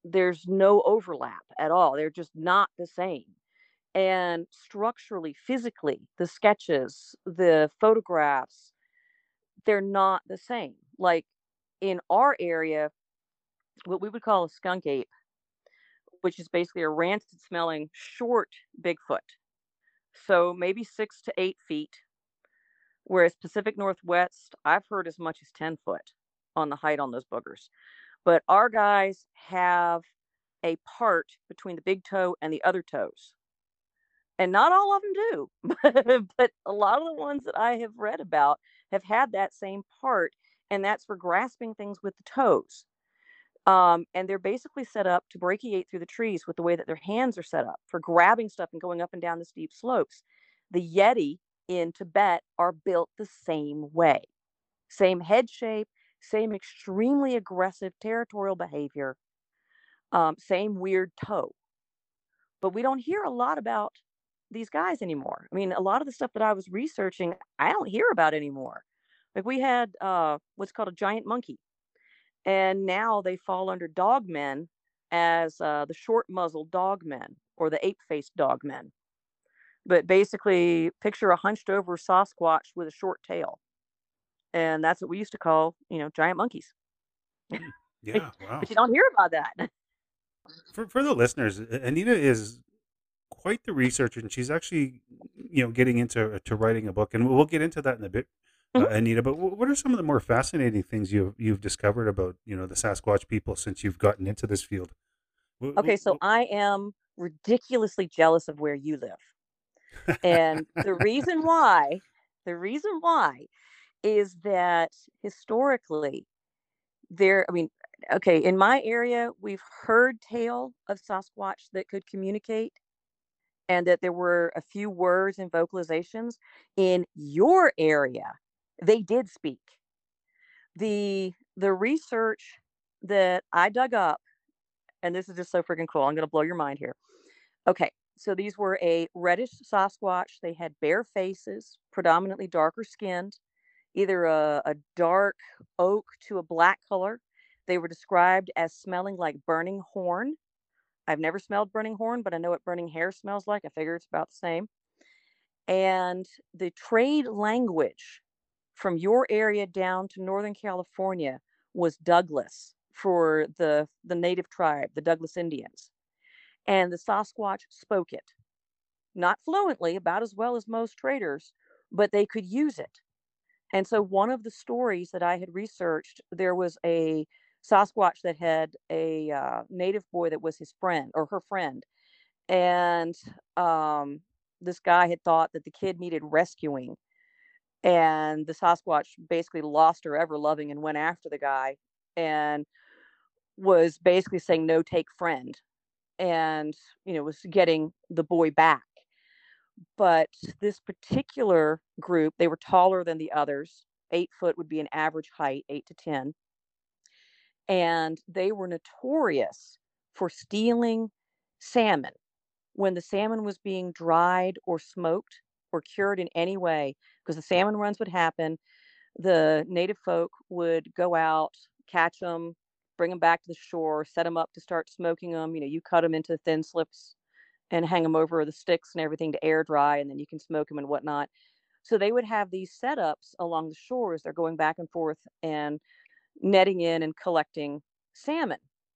there's no overlap at all. They're just not the same. And structurally, physically, the sketches, the photographs, they're not the same. Like in our area, what we would call a skunk ape, which is basically a rancid smelling short Bigfoot. So maybe 6 to 8 feet, whereas Pacific Northwest, I've heard as much as 10 foot on the height on those boogers. But our guys have a part between the big toe and the other toes. And not all of them do, but a lot of the ones that I have read about have had that same part, and that's for grasping things with the toes. And they're basically set up to brachiate through the trees with the way that their hands are set up for grabbing stuff and going up and down the steep slopes. The Yeti in Tibet are built the same way. Same head shape, same extremely aggressive territorial behavior, same weird toe. But we don't hear a lot about these guys anymore. I mean, a lot of the stuff that I was researching, I don't hear about anymore. Like we had what's called a giant monkey, and now they fall under dogmen as the short muzzled dogmen or the ape faced dogmen. But basically, picture a hunched over Sasquatch with a short tail, and that's what we used to call, giant monkeys. Yeah, wow. But you don't hear about that. For the listeners, Anita is quite the researcher, and she's actually, getting into writing a book, and we'll get into that in a bit, Anita. But what are some of the more fascinating things you've discovered about the Sasquatch people since you've gotten into this field? Okay, so I am ridiculously jealous of where you live, and the reason why is that historically okay, in my area, we've heard tale of Sasquatch that could communicate and that there were a few words and vocalizations. In your area, they did speak. The research that I dug up, and this is just so freaking cool, I'm going to blow your mind here. Okay, so these were a reddish Sasquatch. They had bare faces, predominantly darker skinned, either a dark oak to a black color. They were described as smelling like burning horn. I've never smelled burning horn, but I know what burning hair smells like. I figure it's about the same. And the trade language from your area down to Northern California was Douglas for the native tribe, the Douglas Indians. And the Sasquatch spoke it. Not fluently, about as well as most traders, but they could use it. And so one of the stories that I had researched, there was a Sasquatch that had a native boy that was his friend or her friend. And this guy had thought that the kid needed rescuing. And the Sasquatch basically lost her ever loving and went after the guy and was basically saying, no, take friend. And, was getting the boy back. But this particular group, they were taller than the others. 8 foot would be an average height, 8 to 10. And they were notorious for stealing salmon when the salmon was being dried or smoked or cured in any way, because the salmon runs would happen. The native folk would go out, catch them, bring them back to the shore, set them up to start smoking them. You cut them into thin slips and hang them over the sticks and everything to air dry, and then you can smoke them and whatnot. So they would have these setups along the shores. They're going back and forth and netting in and collecting salmon.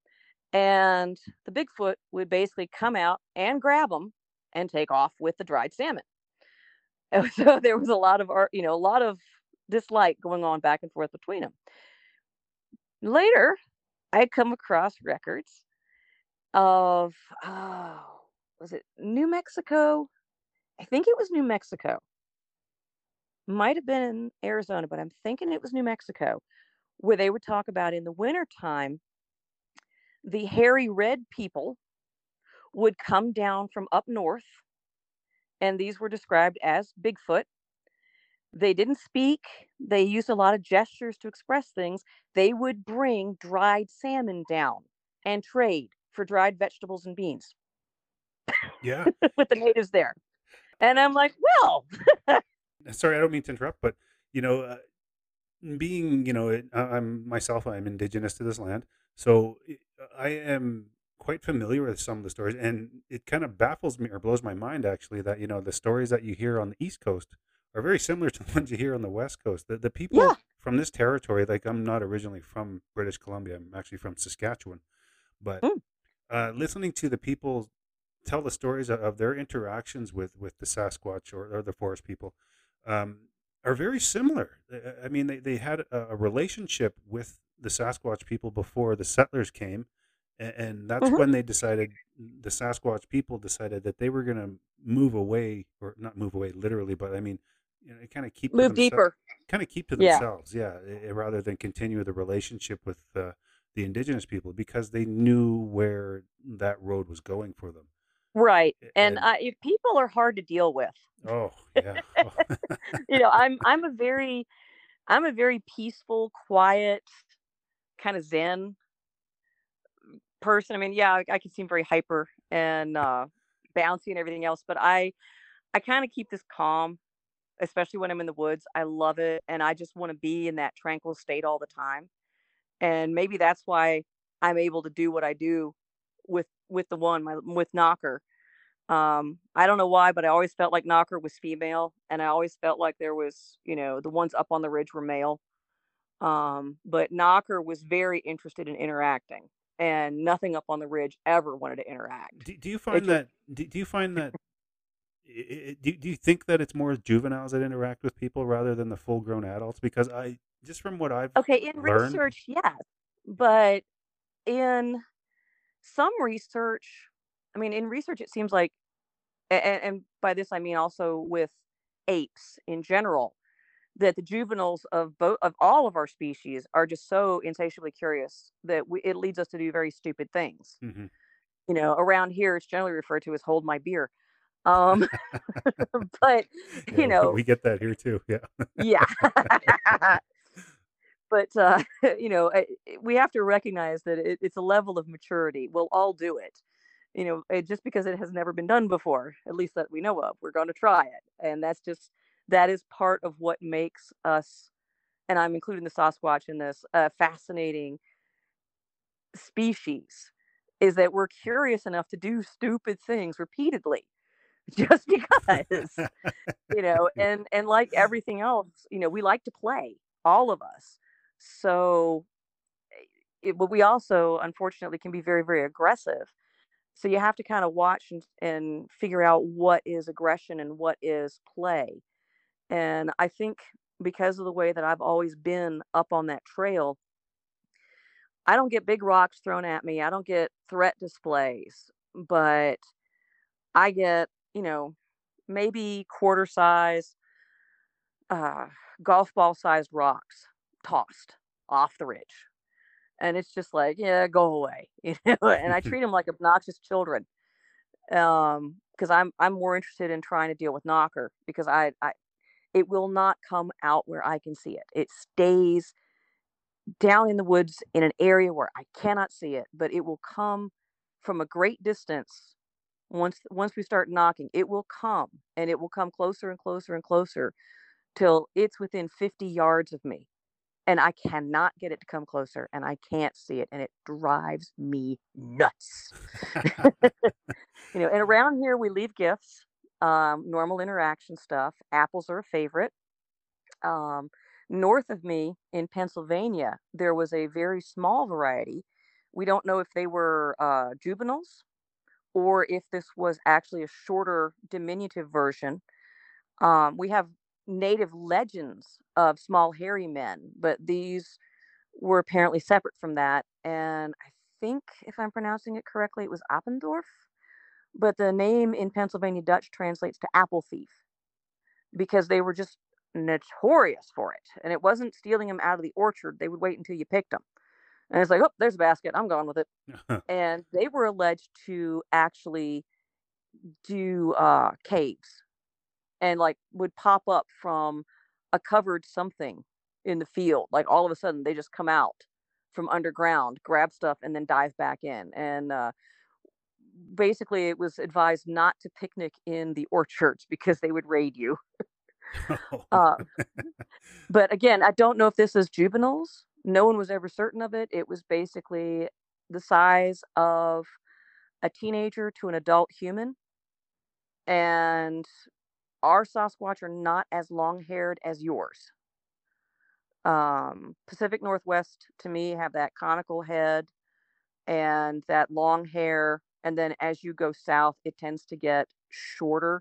And the Bigfoot would basically come out and grab them and take off with the dried salmon. And so there was a lot of art, a lot of dislike going on back and forth between them. Later, I come across records of, was it New Mexico? I think it was New Mexico. Might have been Arizona, but I'm thinking it was New Mexico, where they would talk about in the wintertime, the hairy red people would come down from up north, and these were described as Bigfoot. They didn't speak. They used a lot of gestures to express things. They would bring dried salmon down and trade for dried vegetables and beans. Yeah. With the natives there. And I'm like, well. Sorry, I don't mean to interrupt, but, being, I'm indigenous to this land. So I am quite familiar with some of the stories, and it kind of baffles me or blows my mind actually that the stories that you hear on the East Coast are very similar to the ones you hear on the West Coast. The Yeah. people from this territory, like I'm not originally from British Columbia, I'm actually from Saskatchewan, but Mm. listening to the people tell the stories of their interactions with the Sasquatch or the forest people um, are very similar. I mean, they had a relationship with the Sasquatch people before the settlers came, and that's Hmm. when the Sasquatch people decided that they were going to move away, or not move away literally, but I mean, kind of keep to Move themselves, deeper. Yeah. yeah, rather than continue the relationship with the indigenous people because they knew where that road was going for them. Right. And And if people are hard to deal with. oh yeah. I'm a very peaceful, quiet, kind of zen person. I mean, yeah, I can seem very hyper and bouncy and everything else, but I kind of keep this calm, especially when I'm in the woods. I love it, and I just want to be in that tranquil state all the time. And maybe that's why I'm able to do what I do with with Knocker. I don't know why, but I always felt like Knocker was female, and I always felt like there was, the ones up on the ridge were male. But Knocker was very interested in interacting, and nothing up on the ridge ever wanted to interact. Do you It find just that? Do you find that? Do you think that it's more juveniles that interact with people rather than the full grown adults? Because I just from what I've Okay, in learned. research, yes, but in some research, I mean, in research, it seems like, and by this I mean also with apes in general, that the juveniles of all of our species are just so insatiably curious that it leads us to do very stupid things. Hmm. Around here, it's generally referred to as "hold my beer." Um, but Yeah, you know, we get that here too. Yeah. yeah. But we have to recognize that it's a level of maturity. We'll all do it. Just because it has never been done before, at least that we know of, we're going to try it, and that is part of what makes us, and I'm including the Sasquatch in this, fascinating species, is that we're curious enough to do stupid things repeatedly, just because. Yeah. And like everything else, we like to play, all of us. So, but we also, unfortunately, can be very, very aggressive. So you have to kind of watch and figure out what is aggression and what is play. And I think because of the way that I've always been up on that trail, I don't get big rocks thrown at me. I don't get threat displays, but I get, maybe quarter size, uh, golf ball sized rocks tossed off the ridge. And it's just like, yeah, go away, And I treat them like obnoxious children, because I'm more interested in trying to deal with Knocker because I it will not come out where I can see it. It stays down in the woods in an area where I cannot see it, but it will come from a great distance. Once we start knocking, it will come, and it will come closer and closer and closer till it's within 50 yards of me, and I cannot get it to come closer, and I can't see it, and it drives me nuts. And around here we leave gifts, normal interaction stuff. Apples are a favorite. Um, North of me in Pennsylvania, there was a very small variety. We don't know if they were juveniles or if this was actually a shorter diminutive version. We have native legends of small hairy men, but these were apparently separate from that. And I think, if I'm pronouncing it correctly, it was Appendorf. But the name in Pennsylvania Dutch translates to apple thief because they were just notorious for it. And it wasn't stealing them out of the orchard, they would wait until you picked them. And it's like, oh, there's a basket, I'm going with it. And they were alleged to actually do caves and like would pop up from a covered something in the field. Like all of a sudden, they just come out from underground, grab stuff, and then dive back in. And basically, it was advised not to picnic in the orchards because they would raid you. Uh, but again, I don't know if this is juveniles. No one was ever certain of it. It was basically the size of a teenager to an adult human. And our Sasquatch are not as long-haired as yours. Pacific Northwest, to me, have that conical head and that long hair. And then as you go south, it tends to get shorter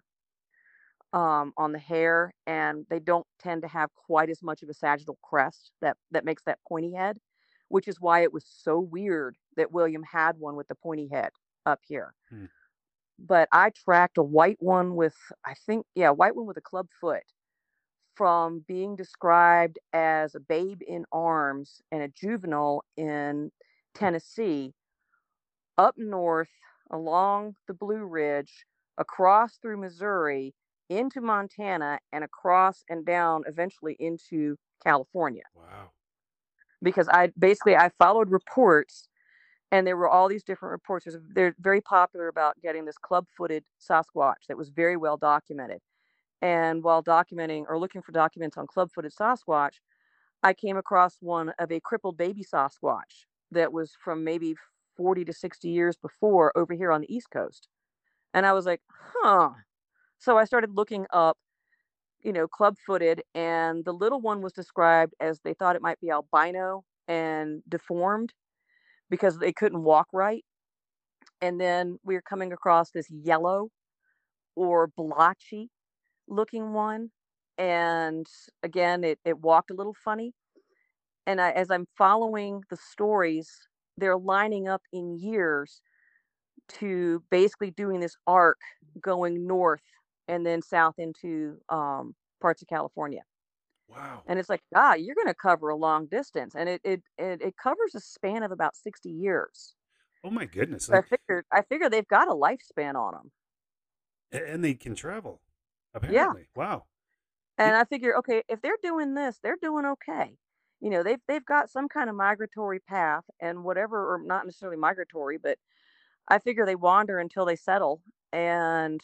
on the hair, and they don't tend to have quite as much of a sagittal crest that makes that pointy head, which is why it was so weird that William had one with the pointy head up here. Hmm. But I tracked a white one with, white one with a club foot from being described as a babe in arms and a juvenile in Tennessee, up north along the Blue Ridge, across through Missouri, into Montana, and across and down eventually into California. Wow. Because I followed reports, and there were all these different reports. They're very popular about getting this club-footed Sasquatch that was very well documented. And while documenting or looking for documents on club-footed Sasquatch, I came across one of a crippled baby Sasquatch that was from maybe 40 to 60 years before over here on the East Coast. And I was like, huh. So I started looking up, club-footed, and the little one was described as they thought it might be albino and deformed because they couldn't walk right. And then we were coming across this yellow or blotchy looking one. And again, it walked a little funny. And as I'm following the stories, they're lining up in years to basically doing this arc going north and then south into parts of California. Wow. And it's like, you're going to cover a long distance, and it covers a span of about 60 years. Oh my goodness! So I figured they've got a lifespan on them, and they can travel. Apparently, yeah. Wow. And I figure, okay, if they're doing this, they're doing okay. They've got some kind of migratory path and whatever, or not necessarily migratory, but I figure they wander until they settle. And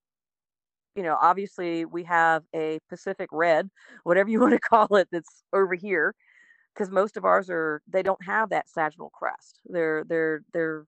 obviously we have a Pacific red, whatever you want to call it, that's over here, because most of ours they don't have that sagittal crest. They're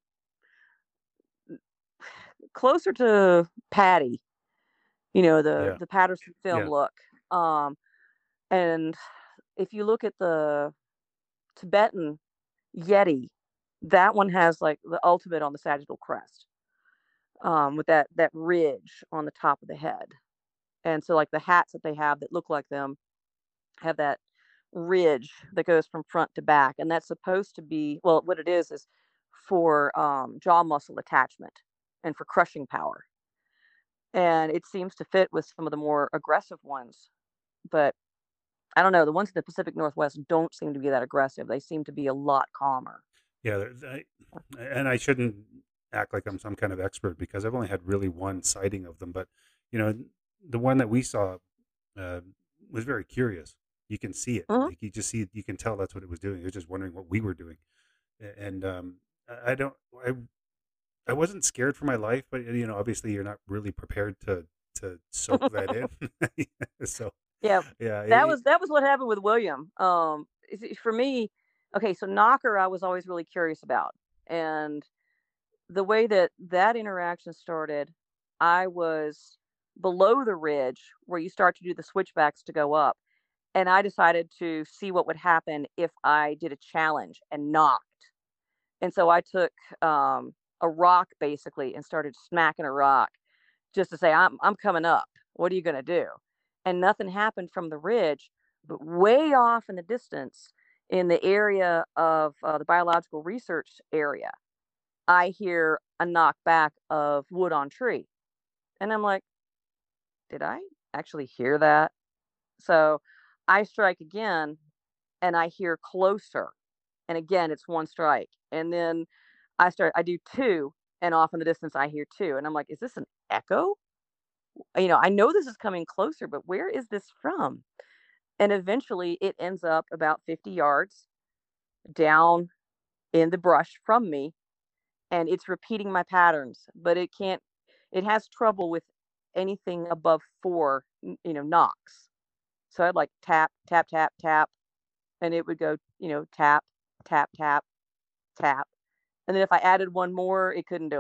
closer to Patty, the Patterson film look. And if you look at the Tibetan Yeti, that one has like the ultimate on the sagittal crest, with that ridge on the top of the head. And so like the hats that they have that look like them have that ridge that goes from front to back. And that's supposed to be, well, what it is for jaw muscle attachment and for crushing power. And it seems to fit with some of the more aggressive ones. But I don't know, the ones in the Pacific Northwest don't seem to be that aggressive. They seem to be a lot calmer. Yeah, and I shouldn't act like I'm some kind of expert because I've only had really one sighting of them. But, the one that we saw was very curious. You can see it. Mhm. Like you just see it. You can tell that's what it was doing. It was just wondering what we were doing. And I wasn't scared for my life, but, obviously you're not really prepared to soak that in. So, Yeah, yeah. that was what happened with William. For me, okay, so Knocker, I was always really curious about, and the way that interaction started, I was below the ridge where you start to do the switchbacks to go up, and I decided to see what would happen if I did a challenge and knocked. And so I took a rock basically and started smacking a rock just to say, I'm coming up. What are you going to do? And nothing happened from the ridge, but way off in the distance in the area of the biological research area, I hear a knockback of wood on tree. And I'm like, did I actually hear that? So I strike again and I hear closer. And again, it's one strike. And then I do two, and off in the distance, I hear two. And I'm like, is this an echo? I know this is coming closer, but where is this from? And eventually it ends up about 50 yards down in the brush from me, and it's repeating my patterns, but it has trouble with anything above 4, knocks. So I'd like tap, tap, tap, tap, and it would go, tap, tap, tap, tap. And then if I added one more, it couldn't do it.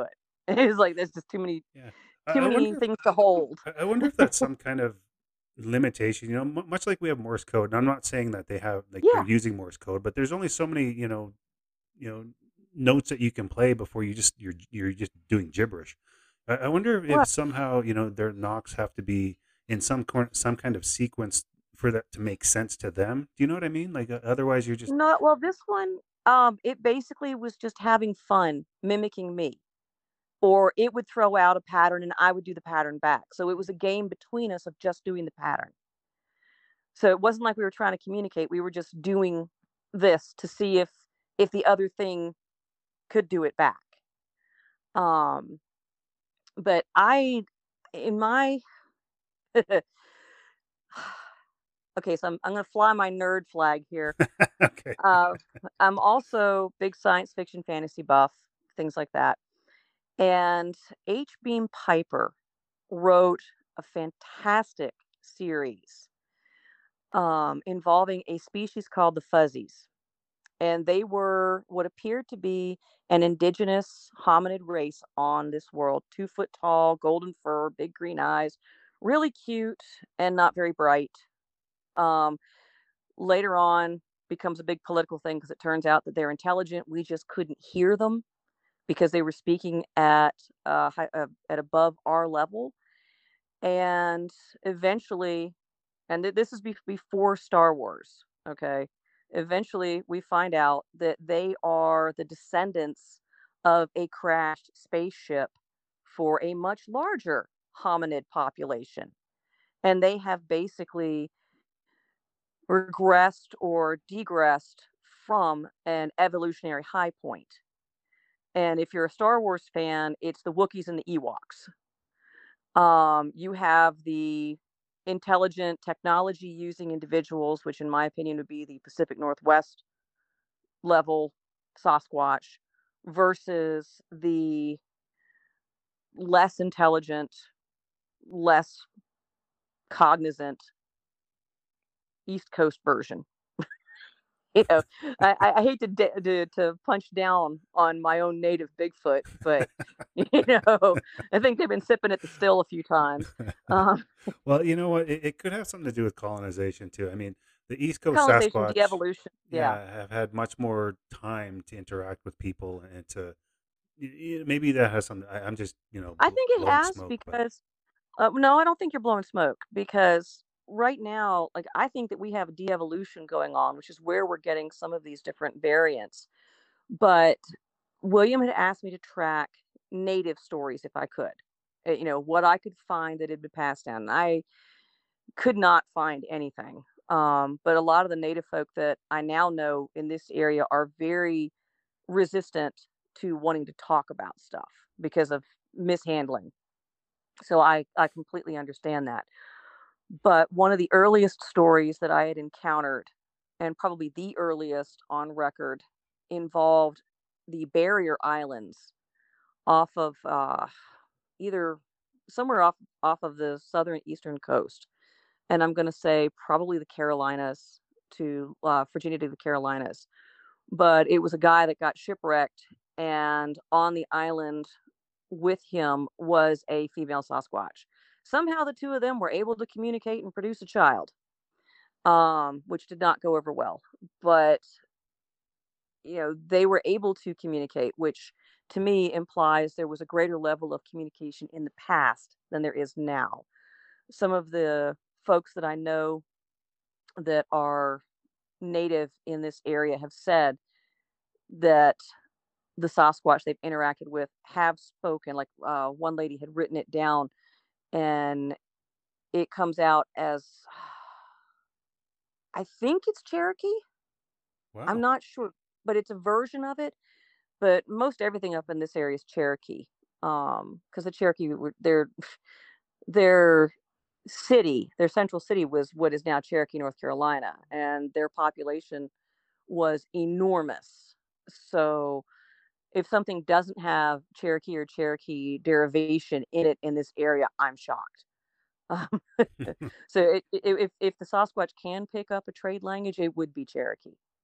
It's like there's just Yeah. too I many wonder. things to hold. I wonder if that's some kind of limitation. Much like we have Morse code. And I'm not saying that they have like they're Yeah. using Morse code, but there's only so many you know notes that you can play before you're just doing gibberish. I wonder if Right. somehow their knocks have to be in some kind of sequence for that to make sense to them. Do you know what I mean? Like otherwise, you're just No, well, this one, it basically was just having fun mimicking me. Or it would throw out a pattern and I would do the pattern back. So it was a game between us of just doing the pattern. So it wasn't like we were trying to communicate. We were just doing this to see if the other thing could do it back. Um, but I in my okay, so I'm gonna fly my nerd flag here. okay. Uh, I'm also big science fiction fantasy buff, things like that. And H. Beam Piper wrote a fantastic series involving a species called the Fuzzies. And they were what appeared to be an indigenous hominid race on this world, 2 foot tall, golden fur, big green eyes, really cute and not very bright. Um, Later on, becomes a big political thing because it turns out that they're intelligent. We just couldn't hear them because they were speaking at above our level. And eventually, and this is before Star Wars, okay? Eventually, we find out that they are the descendants of a crashed spaceship for a much larger hominid population. And they have basically regressed or degressed from an evolutionary high point. And if you're a Star Wars fan, it's the Wookiees and the Ewoks. You have the intelligent technology using individuals, which in my opinion would be the Pacific Northwest level Sasquatch, versus the less intelligent, less cognizant East Coast version. You know, I hate to punch down on my own native Bigfoot, but I think they've been sipping at the still a few times. Um, Well, you know what? It could have something to do with colonization too. I mean, the East Coast Colonization, Sasquatch, de-evolution, yeah. yeah, have had much more time to interact with people and to maybe that has something. I'm just I think it blowing has smoke, but because no, I don't think you're blowing smoke because right now, like I think that we have de-evolution going on, which is where we're getting some of these different variants. But William had asked me to track native stories if I could, what I could find that had been passed down. And I could not find anything. But a lot of the native folk that I now know in this area are very resistant to wanting to talk about stuff because of mishandling. So I completely understand that. But one of the earliest stories that I had encountered, and probably the earliest on record, involved the barrier islands off of either somewhere off of the southern eastern coast, and I'm going to say probably the Carolinas to Virginia to the Carolinas. But it was a guy that got shipwrecked, and on the island with him was a female Sasquatch. Somehow the two of them were able to communicate and produce a child, which did not go over well. But they were able to communicate, which to me implies there was a greater level of communication in the past than there is now. Some of the folks that I know that are native in this area have said that the Sasquatch they've interacted with have spoken. Like one lady had written it down, and it comes out as I think it's Cherokee. I'm wow. not sure, but it's a version of it. But most everything up in this area is Cherokee, because the Cherokee their city, their central city was what is now Cherokee, North Carolina, and their population was enormous. So if something doesn't have Cherokee or Cherokee derivation in it in this area, I'm shocked. Um, so if the Sasquatch can pick up a trade language, it would be Cherokee.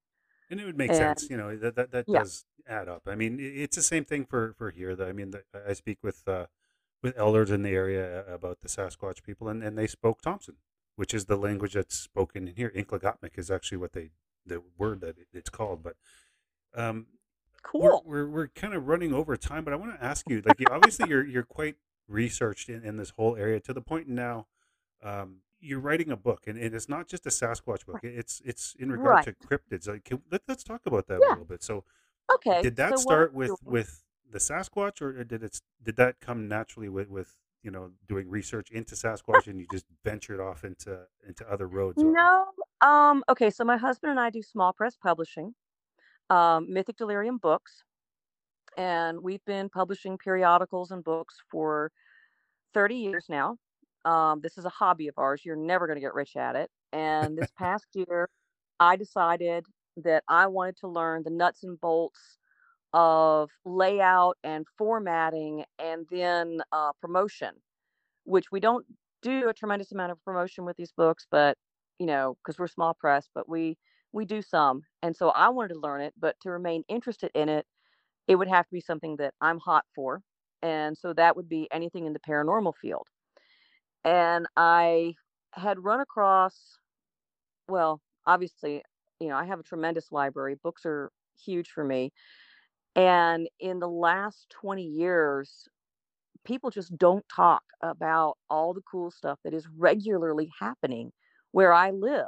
And it would make And sense, that yeah, does add up. I mean, it's the same thing for here. I mean, I speak with elders in the area about the Sasquatch people, and they spoke Thompson, which is the language that's spoken in here. Inklagotmik is actually the word that it's called. But um, we're cool. we're we're kind of running over time. But I want to ask you, like, obviously you're quite researched in this whole area to the point now. You're writing a book, and it's not just a Sasquatch book. It's in regard Right. to cryptids. Like, let's talk about that a Yeah. little bit. So, Okay. did that So what I'm start doing, with the Sasquatch, or did that come naturally with doing research into Sasquatch, and you just ventured off into other roads? no, okay, so my husband and I do small press publishing, Mythic Delirium Books, and we've been publishing periodicals and books for 30 years now. This is a hobby of ours. You're never going to get rich at it. And this past year, I decided that I wanted to learn the nuts and bolts of layout and formatting and then promotion, which we don't do a tremendous amount of promotion with these books, but because we're small press, but we do some. And so I wanted to learn it, but to remain interested in it, it would have to be something that I'm hot for. And so that would be anything in the paranormal field. And I had run across, well, obviously, I have a tremendous library. Books are huge for me. And in the last 20 years, people just don't talk about all the cool stuff that is regularly happening where I live.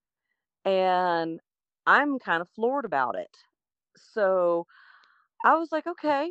And I'm kind of floored about it. So I was like, okay,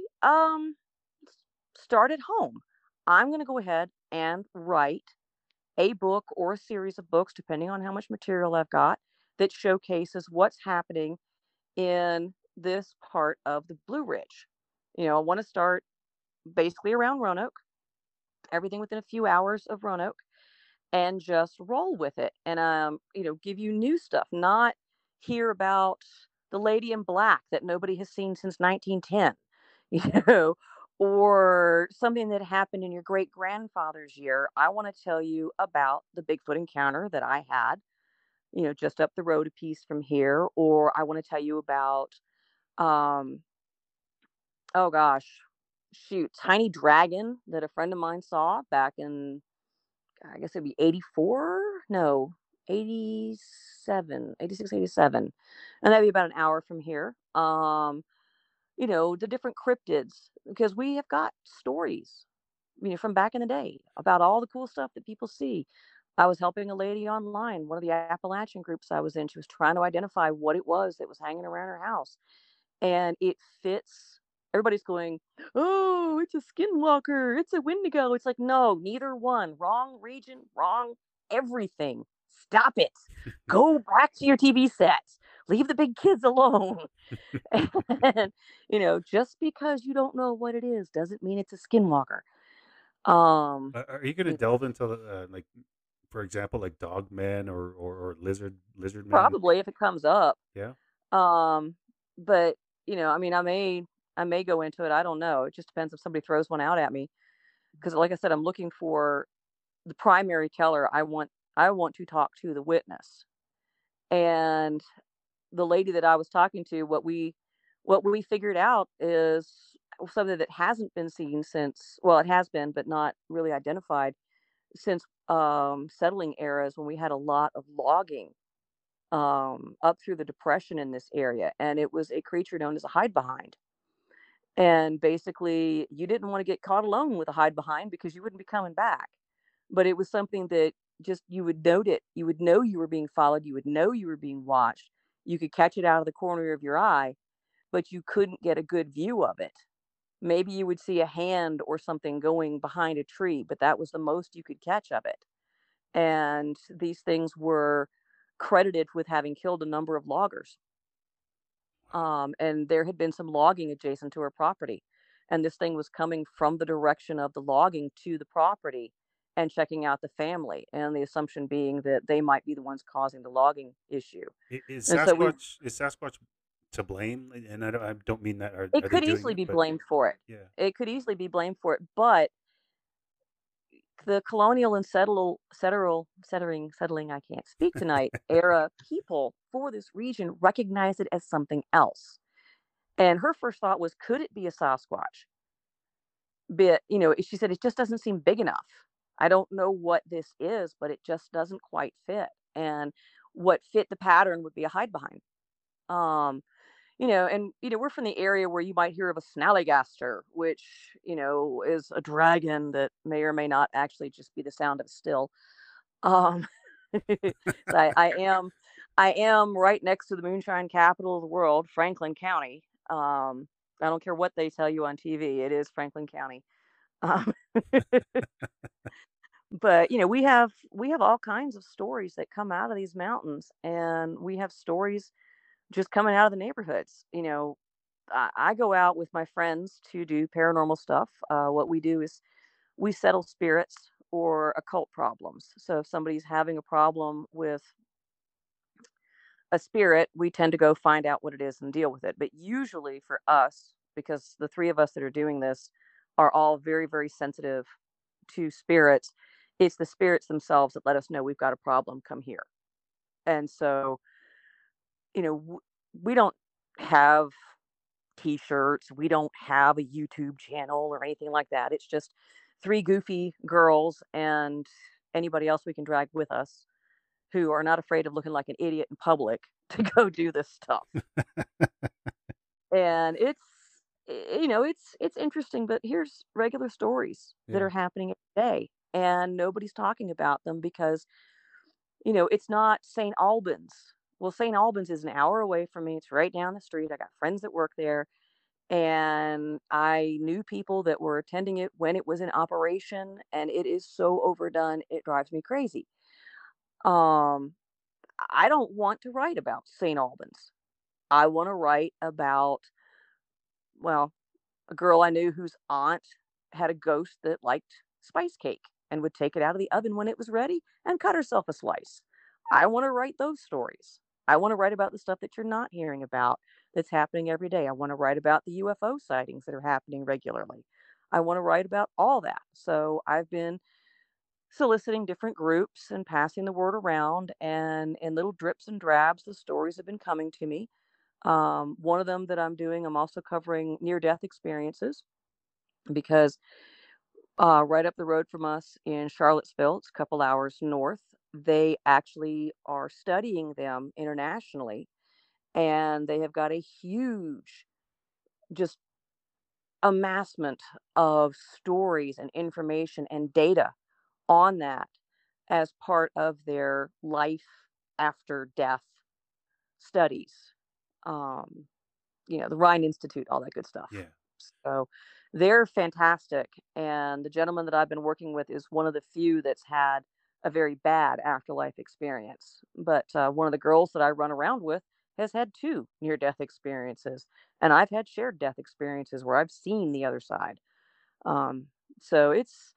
start at home. I'm going to go ahead and write a book or a series of books, depending on how much material I've got, that showcases what's happening in this part of the Blue Ridge. I want to start basically around Roanoke, everything within a few hours of Roanoke, and just roll with it. And give you new stuff, not hear about the lady in black that nobody has seen since 1910, you know, or something that happened in your great grandfather's year. I want to tell you about the Bigfoot encounter that I had, just up the road a piece from here, or I want to tell you about um oh gosh, shoot, tiny dragon that a friend of mine saw back in, I guess it'd be 84? No, 87, 86, 87. And that'd be about an hour from here. The different cryptids, because we have got stories, from back in the day about all the cool stuff that people see. I was helping a lady online, one of the Appalachian groups I was in. She was trying to identify what it was that was hanging around her house. And it fits. Everybody's going, oh, it's a skinwalker, it's a Wendigo. It's like, no, neither one. Wrong region, wrong everything. Stop it. Go back to your TV sets. Leave the big kids alone. And, just because you don't know what it is doesn't mean it's a skinwalker. Are you going to You know, delve into like, for example, like dogmen or lizard men? probably if it comes up. Yeah. Um, but I mean, I may go into it. I don't know. It just depends if somebody throws one out at me. Because, like I said, I'm looking for the primary teller. I want to talk to the witness. And the lady that I was talking to, what we figured out is something that hasn't been seen since, well, it has been, but not really identified since settling eras when we had a lot of logging up through the depression in this area, and it was a creature known as a hide behind. And basically, you didn't want to get caught alone with a hide behind because you wouldn't be coming back. But it was something that just you would note it. You would know you were being followed. You would know you were being watched. You could catch it out of the corner of your eye, but you couldn't get a good view of it. Maybe you would see a hand or something going behind a tree, but that was the most you could catch of it. And these things were credited with having killed a number of loggers. And there had been some logging adjacent to her property. And this thing was coming from the direction of the logging to the property and checking out the family. And the assumption being that they might be the ones causing the logging issue. Is And so Sasquatch to blame? And I don't mean that. Are it they could doing easily it? be But blamed for it. yeah, It could easily be blamed for it. But the colonial and settling, I can't speak tonight, era people for this region recognized it as something else. And her first thought was, could it be a Sasquatch? But, she said, it just doesn't seem big enough. I don't know what this is, but it just doesn't quite fit. And what fit the pattern would be a hide behind. Um, we're from the area where you might hear of a snallygaster, which, is a dragon that may or may not actually just be the sound of still. Um, so I am right next to the moonshine capital of the world, Franklin County. I don't care what they tell you on TV, it is Franklin County. Um, but we have all kinds of stories that come out of these mountains, and we have stories just coming out of the neighborhoods. I go out with my friends to do paranormal stuff. What we do is we settle spirits or occult problems. So if somebody's having a problem with a spirit, we tend to go find out what it is and deal with it. But usually for us, because the three of us that are doing this are all very, very sensitive to spirits, it's the spirits themselves that let us know we've got a problem, come here. And so, we don't have t-shirts, we don't have a YouTube channel or anything like that. It's just three goofy girls and anybody else we can drag with us who are not afraid of looking like an idiot in public to go do this stuff. And it's interesting, but here's regular stories that Yeah. are happening every day, and nobody's talking about them because it's not St. Albans. Well, St. Albans is an hour away from me. It's right down the street. I got friends that work there, and I knew people that were attending it when it was in operation, and it is so overdone, it drives me crazy. Um, I don't want to write about St. Albans. I want to write about, well, a girl I knew whose aunt had a ghost that liked spice cake and would take it out of the oven when it was ready and cut herself a slice. I want to write those stories. I want to write about the stuff that you're not hearing about that's happening every day. I want to write about the UFO sightings that are happening regularly. I want to write about all that. So I've been soliciting different groups and passing the word around, and in little drips and drabs, the stories have been coming to me. One of them that I'm doing, I'm also covering near death experiences because right up the road from us in Charlottesville, it's a couple hours north, they actually are studying them internationally. And they have got a huge, just amassment of stories and information and data on that as part of their life after death studies. Um, the Rhine Institute, all that good stuff. Yeah. So they're fantastic. And the gentleman that I've been working with is one of the few that's had a very bad afterlife experience. But one of the girls that I run around with has had two near death experiences. And I've had shared death experiences where I've seen the other side. Um, so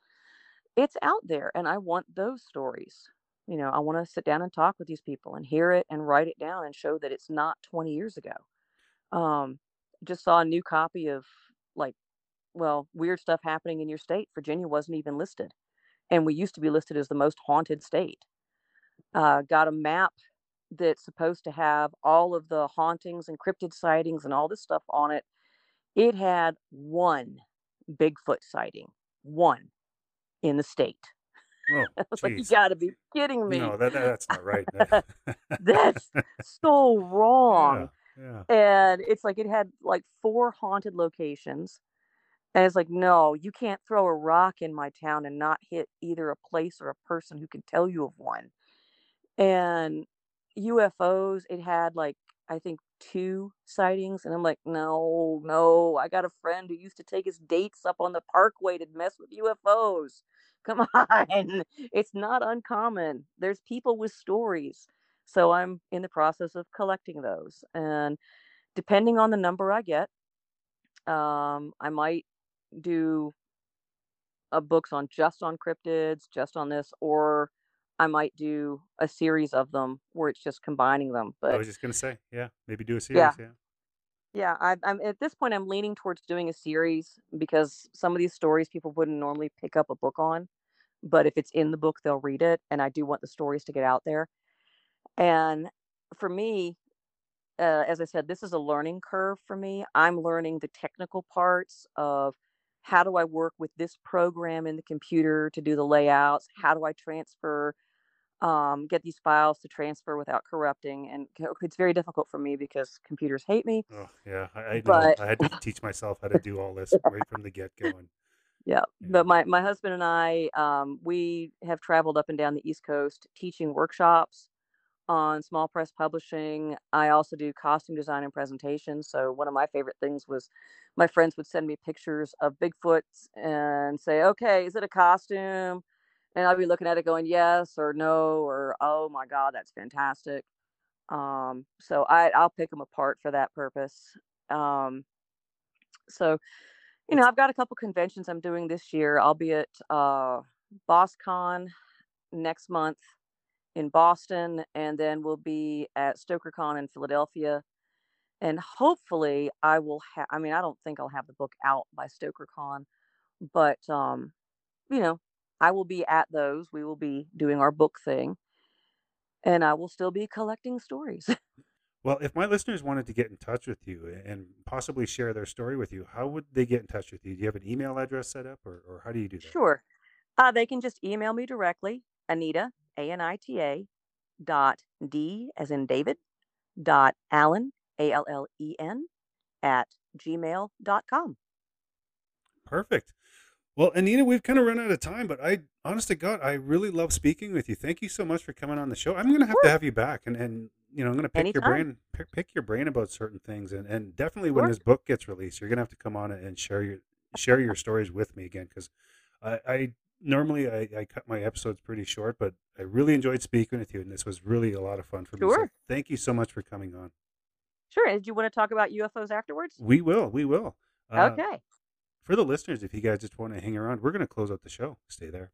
it's out there, and I want those stories. I want to sit down and talk with these people and hear it and write it down and show that it's not 20 years ago. Um, just saw a new copy of, like, weird stuff happening in your state. Virginia wasn't even listed, and we used to be listed as the most haunted state. Got a map that's supposed to have all of the hauntings and cryptid sightings and all this stuff on it. It had one Bigfoot sighting, one in the state. Oh, I was like, you jeez. got to be kidding me. No, that's not right. That's so wrong. Yeah. And it's like it had like 4 haunted locations. And it's like, no, you can't throw a rock in my town and not hit either a place or a person who can tell you of one. And UFOs, it had like, I think 2 sightings. And I'm like, no, I got a friend who used to take his dates up on the parkway to mess with UFOs. Come on. It's not uncommon. There's people with stories. So I'm in the process of collecting those. And depending on the number I get, I might do books on just on cryptids, just on this, or I might do a series of them where it's just combining them. I But was just gonna say, yeah, maybe do a yeah, series. Yeah. yeah, I'm at this point, I'm leaning towards doing a series because some of these stories people wouldn't normally pick up a book on. but if it's in the book, they'll read it. And I do want the stories to get out there. And for me, as I said, this is a learning curve for me. I'm learning the technical parts of how do I work with this program in the computer to do the layouts? How do I transfer, get these files to transfer without corrupting? And it's very difficult for me because computers hate me. Oh, yeah, I know. But I had to teach myself how to do all this right from the get-go. And yeah, yeah. but my husband and I, we have traveled up and down the East Coast teaching workshops on small press publishing. I also do costume design and presentations. So one of my favorite things was my friends would send me pictures of Bigfoots and say, "Okay, is it a costume?" And I'll be looking at it going, "Yes" or "No" or "Oh my God, that's fantastic." So I'll pick them apart for that purpose. Um, so I've got a couple conventions I'm doing this year. I'll be at BossCon next month in Boston, and then we'll be at StokerCon in Philadelphia. And hopefully, I will have. I mean, I don't think I'll have the book out by StokerCon, but you know, I will be at those. We will be doing our book thing, and I will still be collecting stories. Well, if my listeners wanted to get in touch with you and possibly share their story with you, how would they get in touch with you? Do you have an email address set up, or how do you do that? Sure. They can just email me directly, Anita, ANITA, D as in David, Allen, ALLEN, at gmail.com. Perfect. Well, Anita, we've kind of run out of time, but honest to God, I really love speaking with you. Thank you so much for coming on the show. I'm going to have to have you back, and I'm going to pick your Anytime. pick your brain about certain things, and definitely when Sure. this book gets released, you're going to have to come on and share your stories with me again, because I normally I cut my episodes pretty short, but I really enjoyed speaking with you, and this was really a lot of fun for me. So Sure. thank you so much for coming on. Sure. Did you want to talk about UFOs afterwards? We will. Okay. For the listeners, if you guys just want to hang around, we're going to close out the show. Stay there.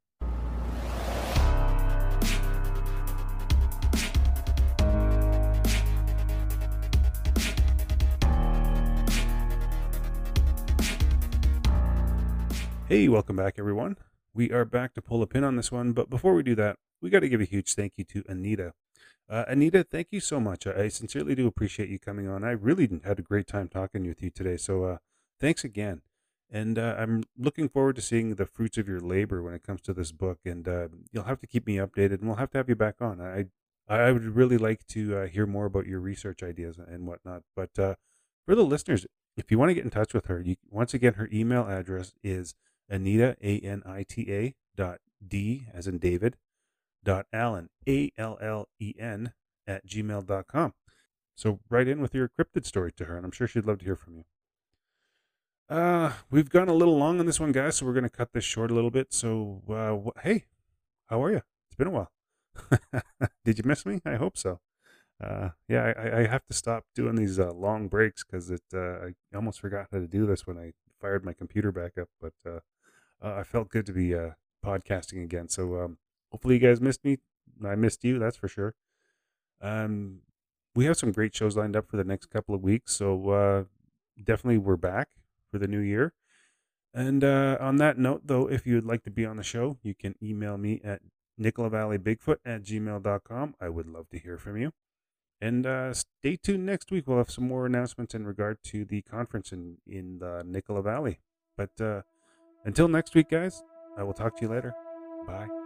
Hey, welcome back, everyone. We are back to pull a pin on this one, but before we do that, we got to give a huge thank you to Anita. Anita, thank you so much. I sincerely do appreciate you coming on. I really had a great time talking with you today, so thanks again. And I'm looking forward to seeing the fruits of your labor when it comes to this book. And you'll have to keep me updated, and we'll have to have you back on. I would really like to hear more about your research ideas and whatnot. But for the listeners, if you want to get in touch with her, once again, her email address is Anita, ANITA, D as in David, Allen, ALLEN, at gmail.com. So write in with your cryptid story to her, and I'm sure she'd love to hear from you. We've gone a little long on this one, guys, so we're going to cut this short a little bit. So, hey, how are you? It's been a while. Did you miss me? I hope so. Yeah, I have to stop doing these long breaks because I almost forgot how to do this when I fired my computer back up, but I felt good to be podcasting again. So hopefully you guys missed me. I missed you, that's for sure. We have some great shows lined up for the next couple of weeks, so definitely we're back for the new year. And on that note, though, if you'd like to be on the show, you can email me at nicolavalley.bigfoot@gmail.com. I would love to hear from you. And stay tuned next week. We'll have some more announcements in regard to the conference in the Nicola Valley. But until next week, guys, I will talk to you later. Bye.